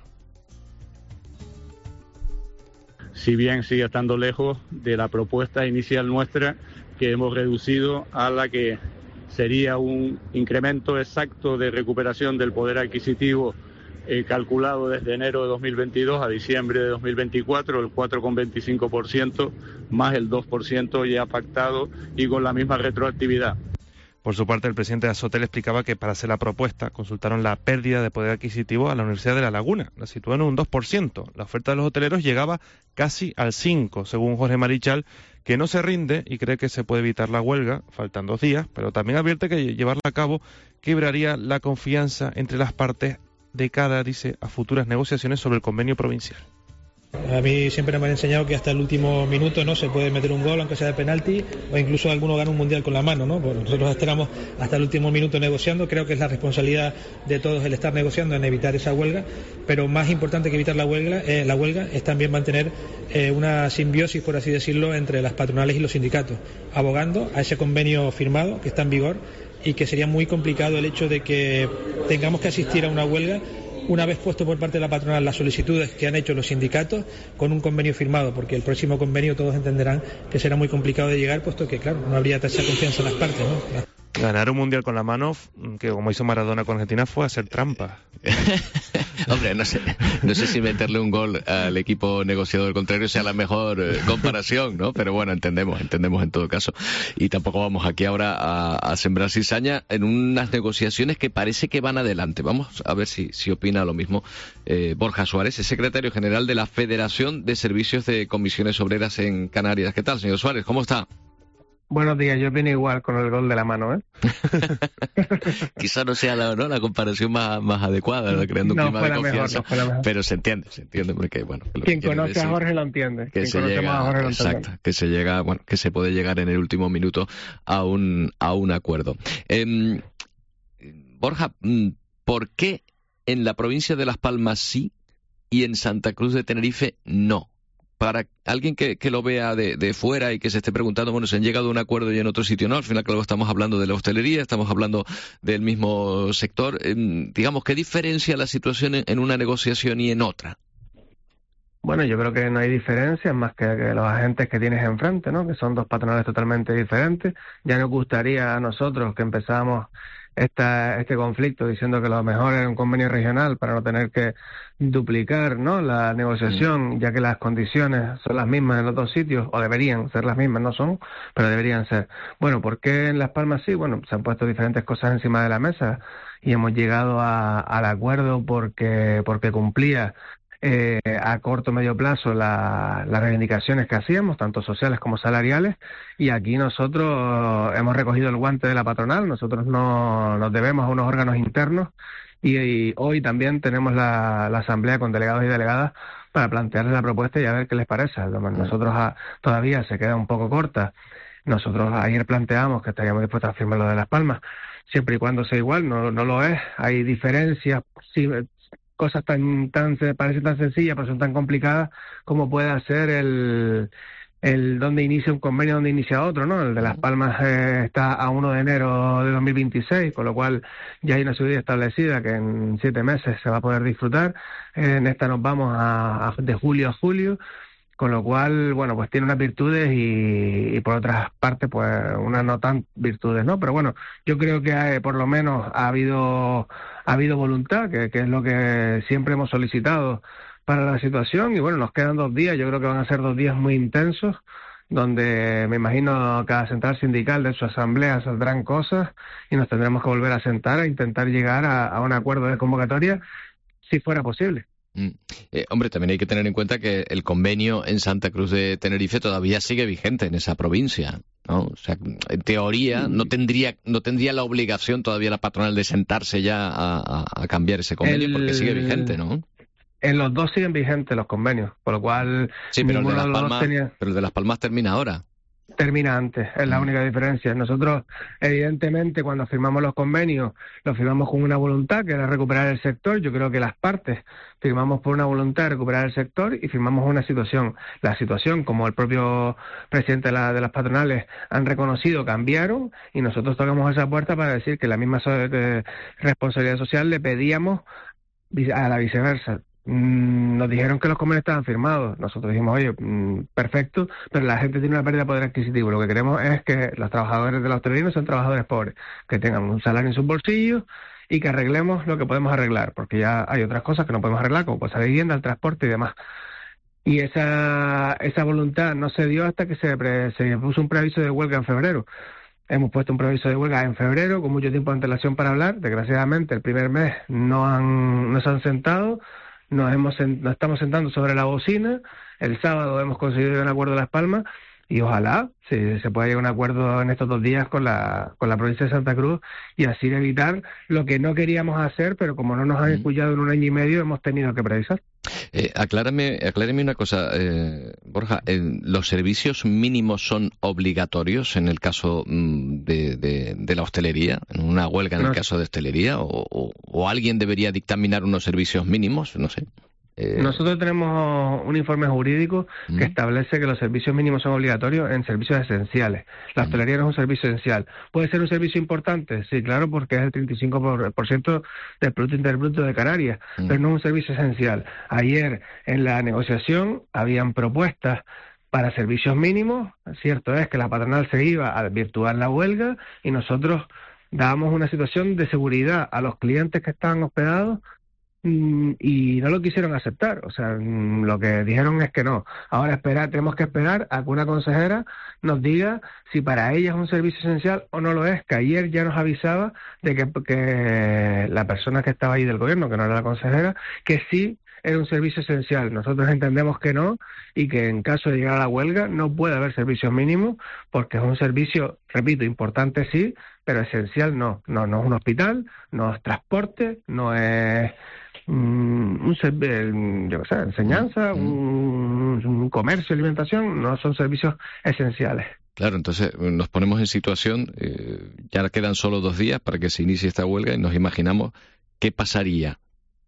Si bien sigue estando lejos de la propuesta inicial nuestra, que hemos reducido a la que sería un incremento exacto de recuperación del poder adquisitivo calculado desde enero de 2022 a diciembre de 2024, el 4,25% más el 2% ya pactado y con la misma retroactividad. Por su parte, el presidente de Asotel explicaba que para hacer la propuesta consultaron la pérdida de poder adquisitivo a la Universidad de La Laguna. La sitúa en un 2%. La oferta de los hoteleros llegaba casi al 5%, según Jorge Marichal, que no se rinde y cree que se puede evitar la huelga. Faltan 2 días, pero también advierte que llevarla a cabo quebraría la confianza entre las partes de cara, dice, a futuras negociaciones sobre el convenio provincial. A mí siempre me han enseñado que hasta el último minuto no se puede meter un gol, aunque sea de penalti, o incluso alguno gana un mundial con la mano, ¿no? Pues nosotros esperamos hasta el último minuto negociando. Creo que es la responsabilidad de todos el estar negociando en evitar esa huelga, pero más importante que evitar la huelga es también mantener una simbiosis, por así decirlo, entre las patronales y los sindicatos, abogando a ese convenio firmado que está en vigor y que sería muy complicado el hecho de que tengamos que asistir a una huelga una vez puesto por parte de la patronal las solicitudes que han hecho los sindicatos con un convenio firmado, porque el próximo convenio todos entenderán que será muy complicado de llegar, puesto que, claro, no habría tanta confianza en las partes, ¿no? Ganar un mundial con la mano, que como hizo Maradona con Argentina, fue hacer trampa. Hombre, no sé si meterle un gol al equipo negociador contrario sea la mejor comparación, ¿no? Pero bueno, entendemos en todo caso. Y tampoco vamos aquí ahora a sembrar cizaña en unas negociaciones que parece que van adelante. Vamos a ver si opina lo mismo Borja Suárez, es secretario general de la Federación de Servicios de Comisiones Obreras en Canarias. ¿Qué tal, señor Suárez? ¿Cómo está? Buenos días, yo opino igual con el gol de la mano, ¿eh? Quizá no sea la comparación más adecuada, ¿no? Creando un clima de confianza, pero se entiende, porque bueno. Quien conoce a Jorge lo entiende. Que se puede llegar en el último minuto a un acuerdo. Borja, ¿por qué en la provincia de Las Palmas sí y en Santa Cruz de Tenerife no? Para alguien que lo vea de fuera y que se esté preguntando, bueno, se han llegado a un acuerdo y en otro sitio no, al final claro, estamos hablando de la hostelería, estamos hablando del mismo sector, digamos, ¿qué diferencia la situación en una negociación y en otra? Bueno, yo creo que no hay diferencia más que los agentes que tienes enfrente, ¿no? Que son dos patronales totalmente diferentes. Ya nos gustaría a nosotros que empezamos este conflicto diciendo que lo mejor es un convenio regional para no tener que duplicar, ¿no?, la negociación, ya que las condiciones son las mismas en los dos sitios, o deberían ser las mismas, no son, pero deberían ser. Bueno, ¿por qué en Las Palmas sí? Bueno, se han puesto diferentes cosas encima de la mesa y hemos llegado al acuerdo porque cumplía a corto o medio plazo las reivindicaciones que hacíamos, tanto sociales como salariales, y aquí nosotros hemos recogido el guante de la patronal, nosotros no nos debemos a unos órganos internos y hoy también tenemos la asamblea con delegados y delegadas para plantearles la propuesta y a ver qué les parece. Nosotros todavía se queda un poco corta. Nosotros ayer planteamos que estaríamos dispuestos a firmar lo de Las Palmas, siempre y cuando sea igual, no lo es, hay diferencias, sí, cosas parecen tan sencillas pero son tan complicadas como puede ser el donde inicia un convenio, donde inicia otro, ¿no? El de Las Palmas está a 1 de enero de 2026, con lo cual ya hay una subida establecida que en 7 meses se va a poder disfrutar. En esta nos vamos de julio a julio, con lo cual, bueno, pues tiene unas virtudes y por otras partes, pues unas no tan virtudes, ¿no? Pero bueno, yo creo que por lo menos ha habido voluntad, que es lo que siempre hemos solicitado para la situación, y bueno, nos quedan 2 días, yo creo que van a ser 2 días muy intensos, donde me imagino cada central sindical de su asamblea saldrán cosas y nos tendremos que volver a sentar a intentar llegar a un acuerdo de convocatoria si fuera posible. Hombre, también hay que tener en cuenta que el convenio en Santa Cruz de Tenerife todavía sigue vigente en esa provincia, ¿no? O sea, en teoría no tendría la obligación todavía la patronal de sentarse ya a cambiar ese convenio porque sigue vigente, ¿no? En los dos siguen vigentes los convenios, por lo cual sí, pero el de Las Palmas termina ahora. Termina antes, es la única diferencia. Nosotros, evidentemente, cuando firmamos los convenios, los firmamos con una voluntad, que era recuperar el sector. Yo creo que las partes firmamos por una voluntad de recuperar el sector y firmamos una situación. La situación, como el propio presidente de las patronales han reconocido, cambiaron, y nosotros tocamos esa puerta para decir que la misma responsabilidad social le pedíamos a la viceversa. Nos dijeron que los convenios estaban firmados. Nosotros dijimos, oye, perfecto, pero la gente tiene una pérdida de poder adquisitivo. Lo que queremos es que los trabajadores de la hostelería no sean trabajadores pobres, que tengan un salario en sus bolsillos y que arreglemos lo que podemos arreglar, porque ya hay otras cosas que no podemos arreglar, como pues la vivienda, el transporte y demás. Y esa voluntad no se dio hasta que se puso un preaviso de huelga en febrero. Hemos puesto un preaviso de huelga en febrero con mucho tiempo de antelación para hablar. Desgraciadamente, el primer mes no se han sentado. Nos estamos sentando sobre la bocina. El sábado hemos conseguido un acuerdo de Las Palmas y ojalá se pueda llegar a un acuerdo en estos 2 días con la provincia de Santa Cruz y así evitar lo que no queríamos hacer, pero como no nos han escuchado en 1 año y medio, hemos tenido que precisar. Aclárame una cosa, Borja. ¿Los servicios mínimos son obligatorios en el caso de la hostelería, en una huelga en el caso de hostelería, o alguien debería dictaminar unos servicios mínimos? No sé. Nosotros tenemos un informe jurídico que establece que los servicios mínimos son obligatorios en servicios esenciales. La hostelería no es un servicio esencial. ¿Puede ser un servicio importante? Sí, claro, porque es el 35% del Producto Interior Bruto de Canarias, pero no es un servicio esencial. Ayer en la negociación habían propuestas para servicios mínimos. Cierto es que la patronal se iba a virtuar la huelga y nosotros dábamos una situación de seguridad a los clientes que estaban hospedados y no lo quisieron aceptar. O sea, lo que dijeron es que no. Ahora tenemos que esperar a que una consejera nos diga si para ella es un servicio esencial o no lo es, que ayer ya nos avisaba de que la persona que estaba ahí del gobierno, que no era la consejera, que sí era un servicio esencial. Nosotros entendemos que no, y que en caso de llegar a la huelga no puede haber servicios mínimos, porque es un servicio, repito, importante sí, pero esencial no. No es un hospital, no es transporte, no es enseñanza, un comercio, alimentación, no son servicios esenciales. Claro, entonces nos ponemos en situación, ya quedan solo 2 días para que se inicie esta huelga y nos imaginamos qué pasaría.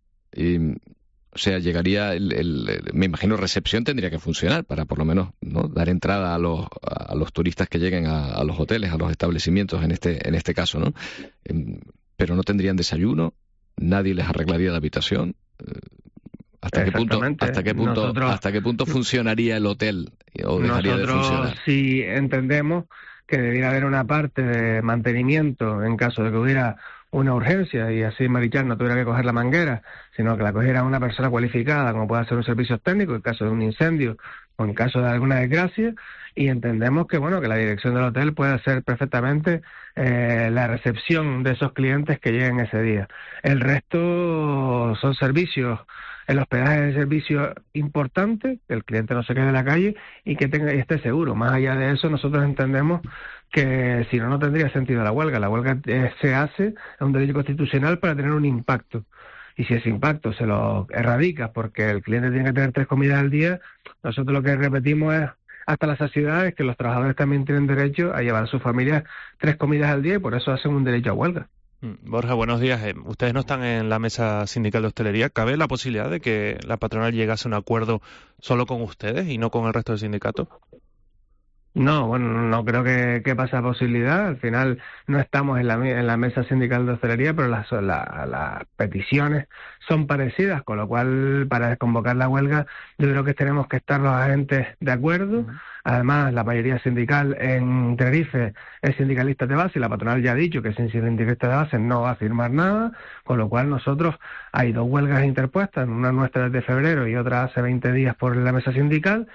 O sea, llegaría me imagino recepción tendría que funcionar para por lo menos, ¿no?, dar entrada a los turistas que lleguen a los hoteles, a los establecimientos en este caso, ¿no? Pero no tendrían desayuno, nadie les arreglaría la habitación. ¿Hasta qué punto funcionaría el hotel o dejaría de funcionar? Nosotros sí entendemos que debiera haber una parte de mantenimiento en caso de que hubiera una urgencia y así Marichal no tuviera que coger la manguera, sino que la cogiera una persona cualificada, como puede hacer un servicio técnico en caso de un incendio o en caso de alguna desgracia, y entendemos que que la dirección del hotel puede hacer perfectamente la recepción de esos clientes que lleguen ese día. El resto son servicios. El hospedaje es un servicio importante, que el cliente no se quede en la calle y que esté seguro. Más allá de eso, nosotros entendemos que si no tendría sentido la huelga. La huelga se hace, es un derecho constitucional para tener un impacto. Y si ese impacto se lo erradica porque el cliente tiene que tener 3 comidas al día, nosotros lo que repetimos es hasta la saciedad, es que los trabajadores también tienen derecho a llevar a sus familias 3 comidas al día y por eso hacen un derecho a huelga. Borja, buenos días. Ustedes no están en la mesa sindical de hostelería. ¿Cabe la posibilidad de que la patronal llegase a un acuerdo solo con ustedes y no con el resto del sindicato? No, no creo que pase la posibilidad. Al final no estamos en la mesa sindical de hostelería, pero las peticiones son parecidas, con lo cual para convocar la huelga yo creo que tenemos que estar los agentes de acuerdo. Además, la mayoría sindical en Tenerife es sindicalista de base y la patronal ya ha dicho que sin sindicalista de base no va a firmar nada, con lo cual nosotros hay 2 huelgas interpuestas, una nuestra desde febrero y otra hace 20 días por la mesa sindical,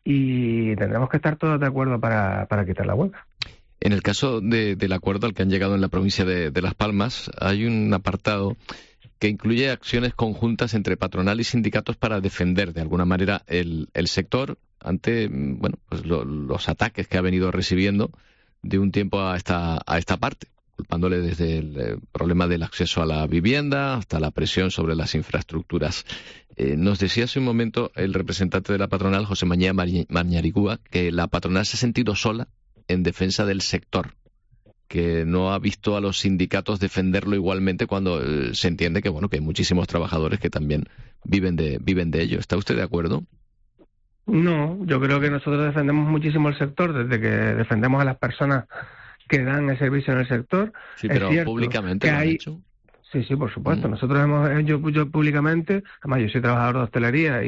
y tendremos que estar todos de acuerdo para quitar la huelga. En el caso del acuerdo al que han llegado en la provincia de Las Palmas, hay un apartado que incluye acciones conjuntas entre patronal y sindicatos para defender de alguna manera el sector ante pues los ataques que ha venido recibiendo de un tiempo a esta parte, culpándole desde el problema del acceso a la vivienda hasta la presión sobre las infraestructuras. Nos decía hace un momento el representante de la patronal, José Mañía Mañaricúa, que la patronal se ha sentido sola en defensa del sector, que no ha visto a los sindicatos defenderlo igualmente cuando se entiende que que hay muchísimos trabajadores que también viven de ello. ¿Está usted de acuerdo? No, yo creo que nosotros defendemos muchísimo el sector desde que defendemos a las personas que dan el servicio en el sector. Sí, pero públicamente lo han hecho. Sí, por supuesto. Nosotros yo públicamente, además yo soy trabajador de hostelería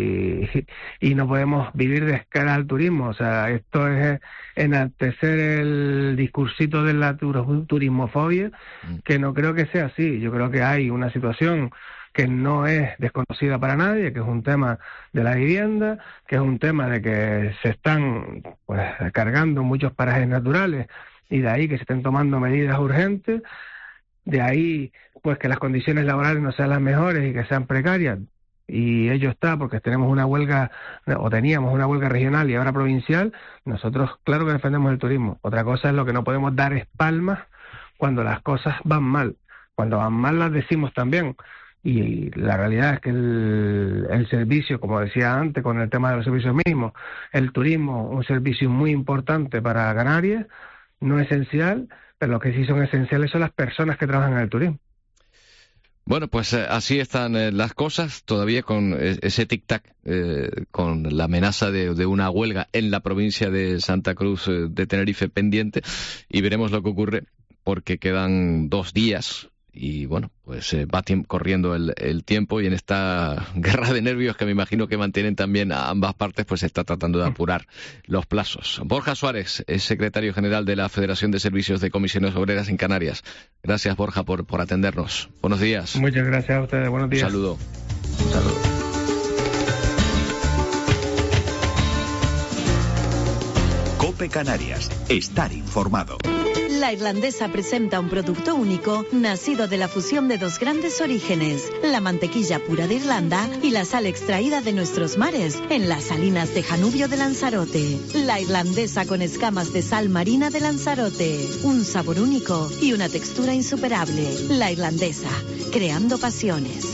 y no podemos vivir de cara al turismo. O sea, esto es enaltecer el discursito de la turismofobia, que no creo que sea así. Yo creo que hay una situación que no es desconocida para nadie, que es un tema de la vivienda, que es un tema de que se están cargando muchos parajes naturales y de ahí que se estén tomando medidas urgentes. De ahí, pues, que las condiciones laborales no sean las mejores y que sean precarias. Y ello está porque tenemos una huelga, o teníamos una huelga regional y ahora provincial. Nosotros, claro que defendemos el turismo. Otra cosa es lo que no podemos dar es palmas cuando las cosas van mal. Cuando van mal las decimos también. Y la realidad es que el servicio, como decía antes, con el tema de los servicios mismos, el turismo, un servicio muy importante para Canarias, no esencial, pero lo que sí son esenciales son las personas que trabajan en el turismo. Bueno, pues así están las cosas, todavía con ese tic-tac, con la amenaza de una huelga en la provincia de Santa Cruz de Tenerife pendiente, y veremos lo que ocurre, porque quedan 2 días y pues va corriendo el tiempo, y en esta guerra de nervios que me imagino que mantienen también a ambas partes, pues se está tratando de apurar los plazos. Borja Suárez es secretario general de la Federación de Servicios de Comisiones Obreras en Canarias. Gracias, Borja, por atendernos. Buenos días. Muchas gracias a ustedes. Buenos días. Un saludo. Un saludo. COPE Canarias. Estar informado. La Irlandesa presenta un producto único nacido de la fusión de 2 grandes orígenes, la mantequilla pura de Irlanda y la sal extraída de nuestros mares en las salinas de Janubio de Lanzarote. La Irlandesa con escamas de sal marina de Lanzarote, un sabor único y una textura insuperable. La Irlandesa, creando pasiones.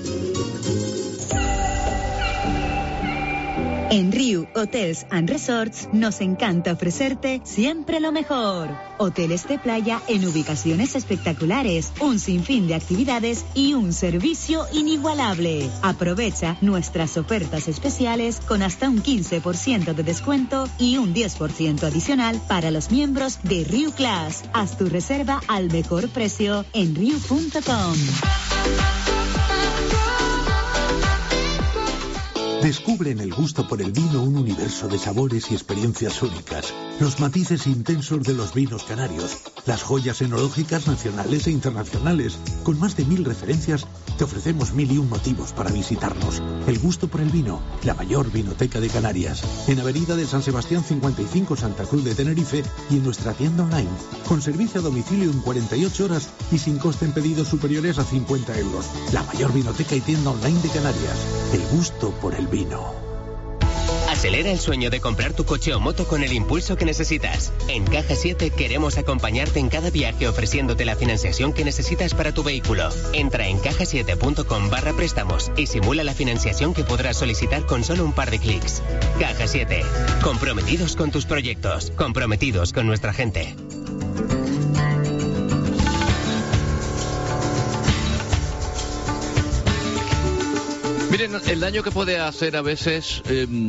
En Riu Hotels and Resorts nos encanta ofrecerte siempre lo mejor. Hoteles de playa en ubicaciones espectaculares, un sinfín de actividades y un servicio inigualable. Aprovecha nuestras ofertas especiales con hasta un 15% de descuento y un 10% adicional para los miembros de Riu Class. Haz tu reserva al mejor precio en riu.com. Descubre en el gusto por el vino un universo de sabores y experiencias únicas. Los matices intensos de los vinos canarios, las joyas enológicas nacionales e internacionales. Con más de 1000 referencias, te ofrecemos 1001 motivos para visitarnos. El gusto por el vino, la mayor vinoteca de Canarias. En Avenida de San Sebastián 55, Santa Cruz de Tenerife, y en nuestra tienda online. Con servicio a domicilio en 48 horas y sin coste en pedidos superiores a 50 euros. La mayor vinoteca y tienda online de Canarias. El gusto por el vino. Acelera el sueño de comprar tu coche o moto con el impulso que necesitas. En Caja 7 queremos acompañarte en cada viaje ofreciéndote la financiación que necesitas para tu vehículo. Entra en cajasiete.com/préstamos y simula la financiación que podrás solicitar con solo un par de clics. Caja 7. Comprometidos con tus proyectos. Comprometidos con nuestra gente. Miren, el daño que puede hacer a veces,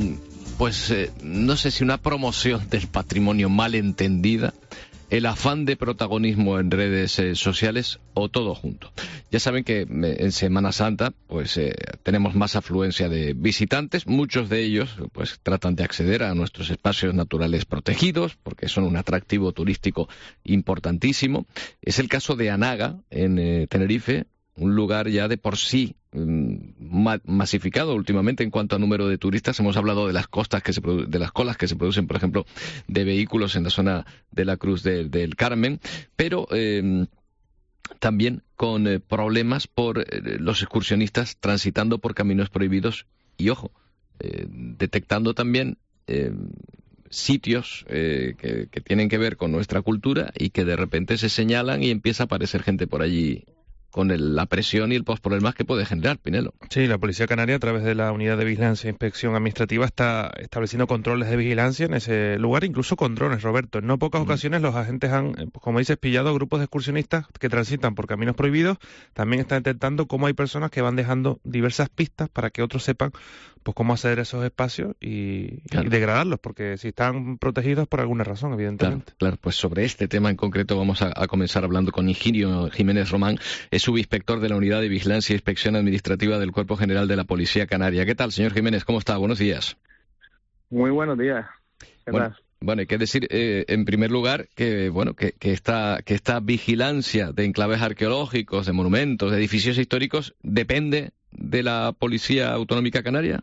no sé si una promoción del patrimonio mal entendida, el afán de protagonismo en redes sociales o todo junto. Ya saben que en Semana Santa tenemos más afluencia de visitantes, muchos de ellos pues tratan de acceder a nuestros espacios naturales protegidos porque son un atractivo turístico importantísimo. Es el caso de Anaga, en Tenerife, un lugar ya de por sí masificado últimamente en cuanto a número de turistas. Hemos hablado de las colas que se producen, por ejemplo, de vehículos en la zona de la Cruz del Carmen, pero también con problemas por los excursionistas transitando por caminos prohibidos y, ojo, detectando también sitios que tienen que ver con nuestra cultura y que de repente se señalan y empieza a aparecer gente por allí con la presión y el postproblemas que puede generar, Pinelo. Sí, la Policía Canaria, a través de la Unidad de Vigilancia e Inspección Administrativa, está estableciendo controles de vigilancia en ese lugar, incluso con drones, Roberto. En no pocas ocasiones los agentes han, como dices, pillado grupos de excursionistas que transitan por caminos prohibidos. También están detectando cómo hay personas que van dejando diversas pistas para que otros sepan pues cómo acceder a esos espacios y degradarlos, porque si están protegidos por alguna razón, evidentemente. Claro, pues sobre este tema en concreto vamos a comenzar hablando con Higinio Jiménez Román, es subinspector de la Unidad de Vigilancia e Inspección Administrativa del Cuerpo General de la Policía Canaria. ¿Qué tal, señor Jiménez? ¿Cómo está? Buenos días. Muy buenos días. ¿Qué tal? Bueno, hay que decir, en primer lugar, que esta vigilancia de enclaves arqueológicos, de monumentos, de edificios históricos, depende de la Policía Autonómica Canaria.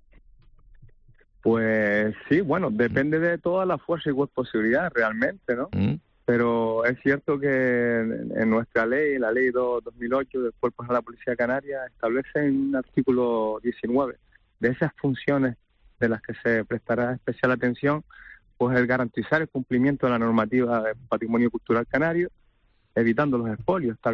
Pues sí, bueno, depende de toda la fuerza y cuerpo de seguridad, realmente, ¿no? Pero es cierto que en nuestra ley, la ley 2008 del Cuerpo General de la Policía Canaria, establece en un artículo 19 de esas funciones de las que se prestará especial atención, pues el garantizar el cumplimiento de la normativa del patrimonio cultural canario, evitando los expolios, tal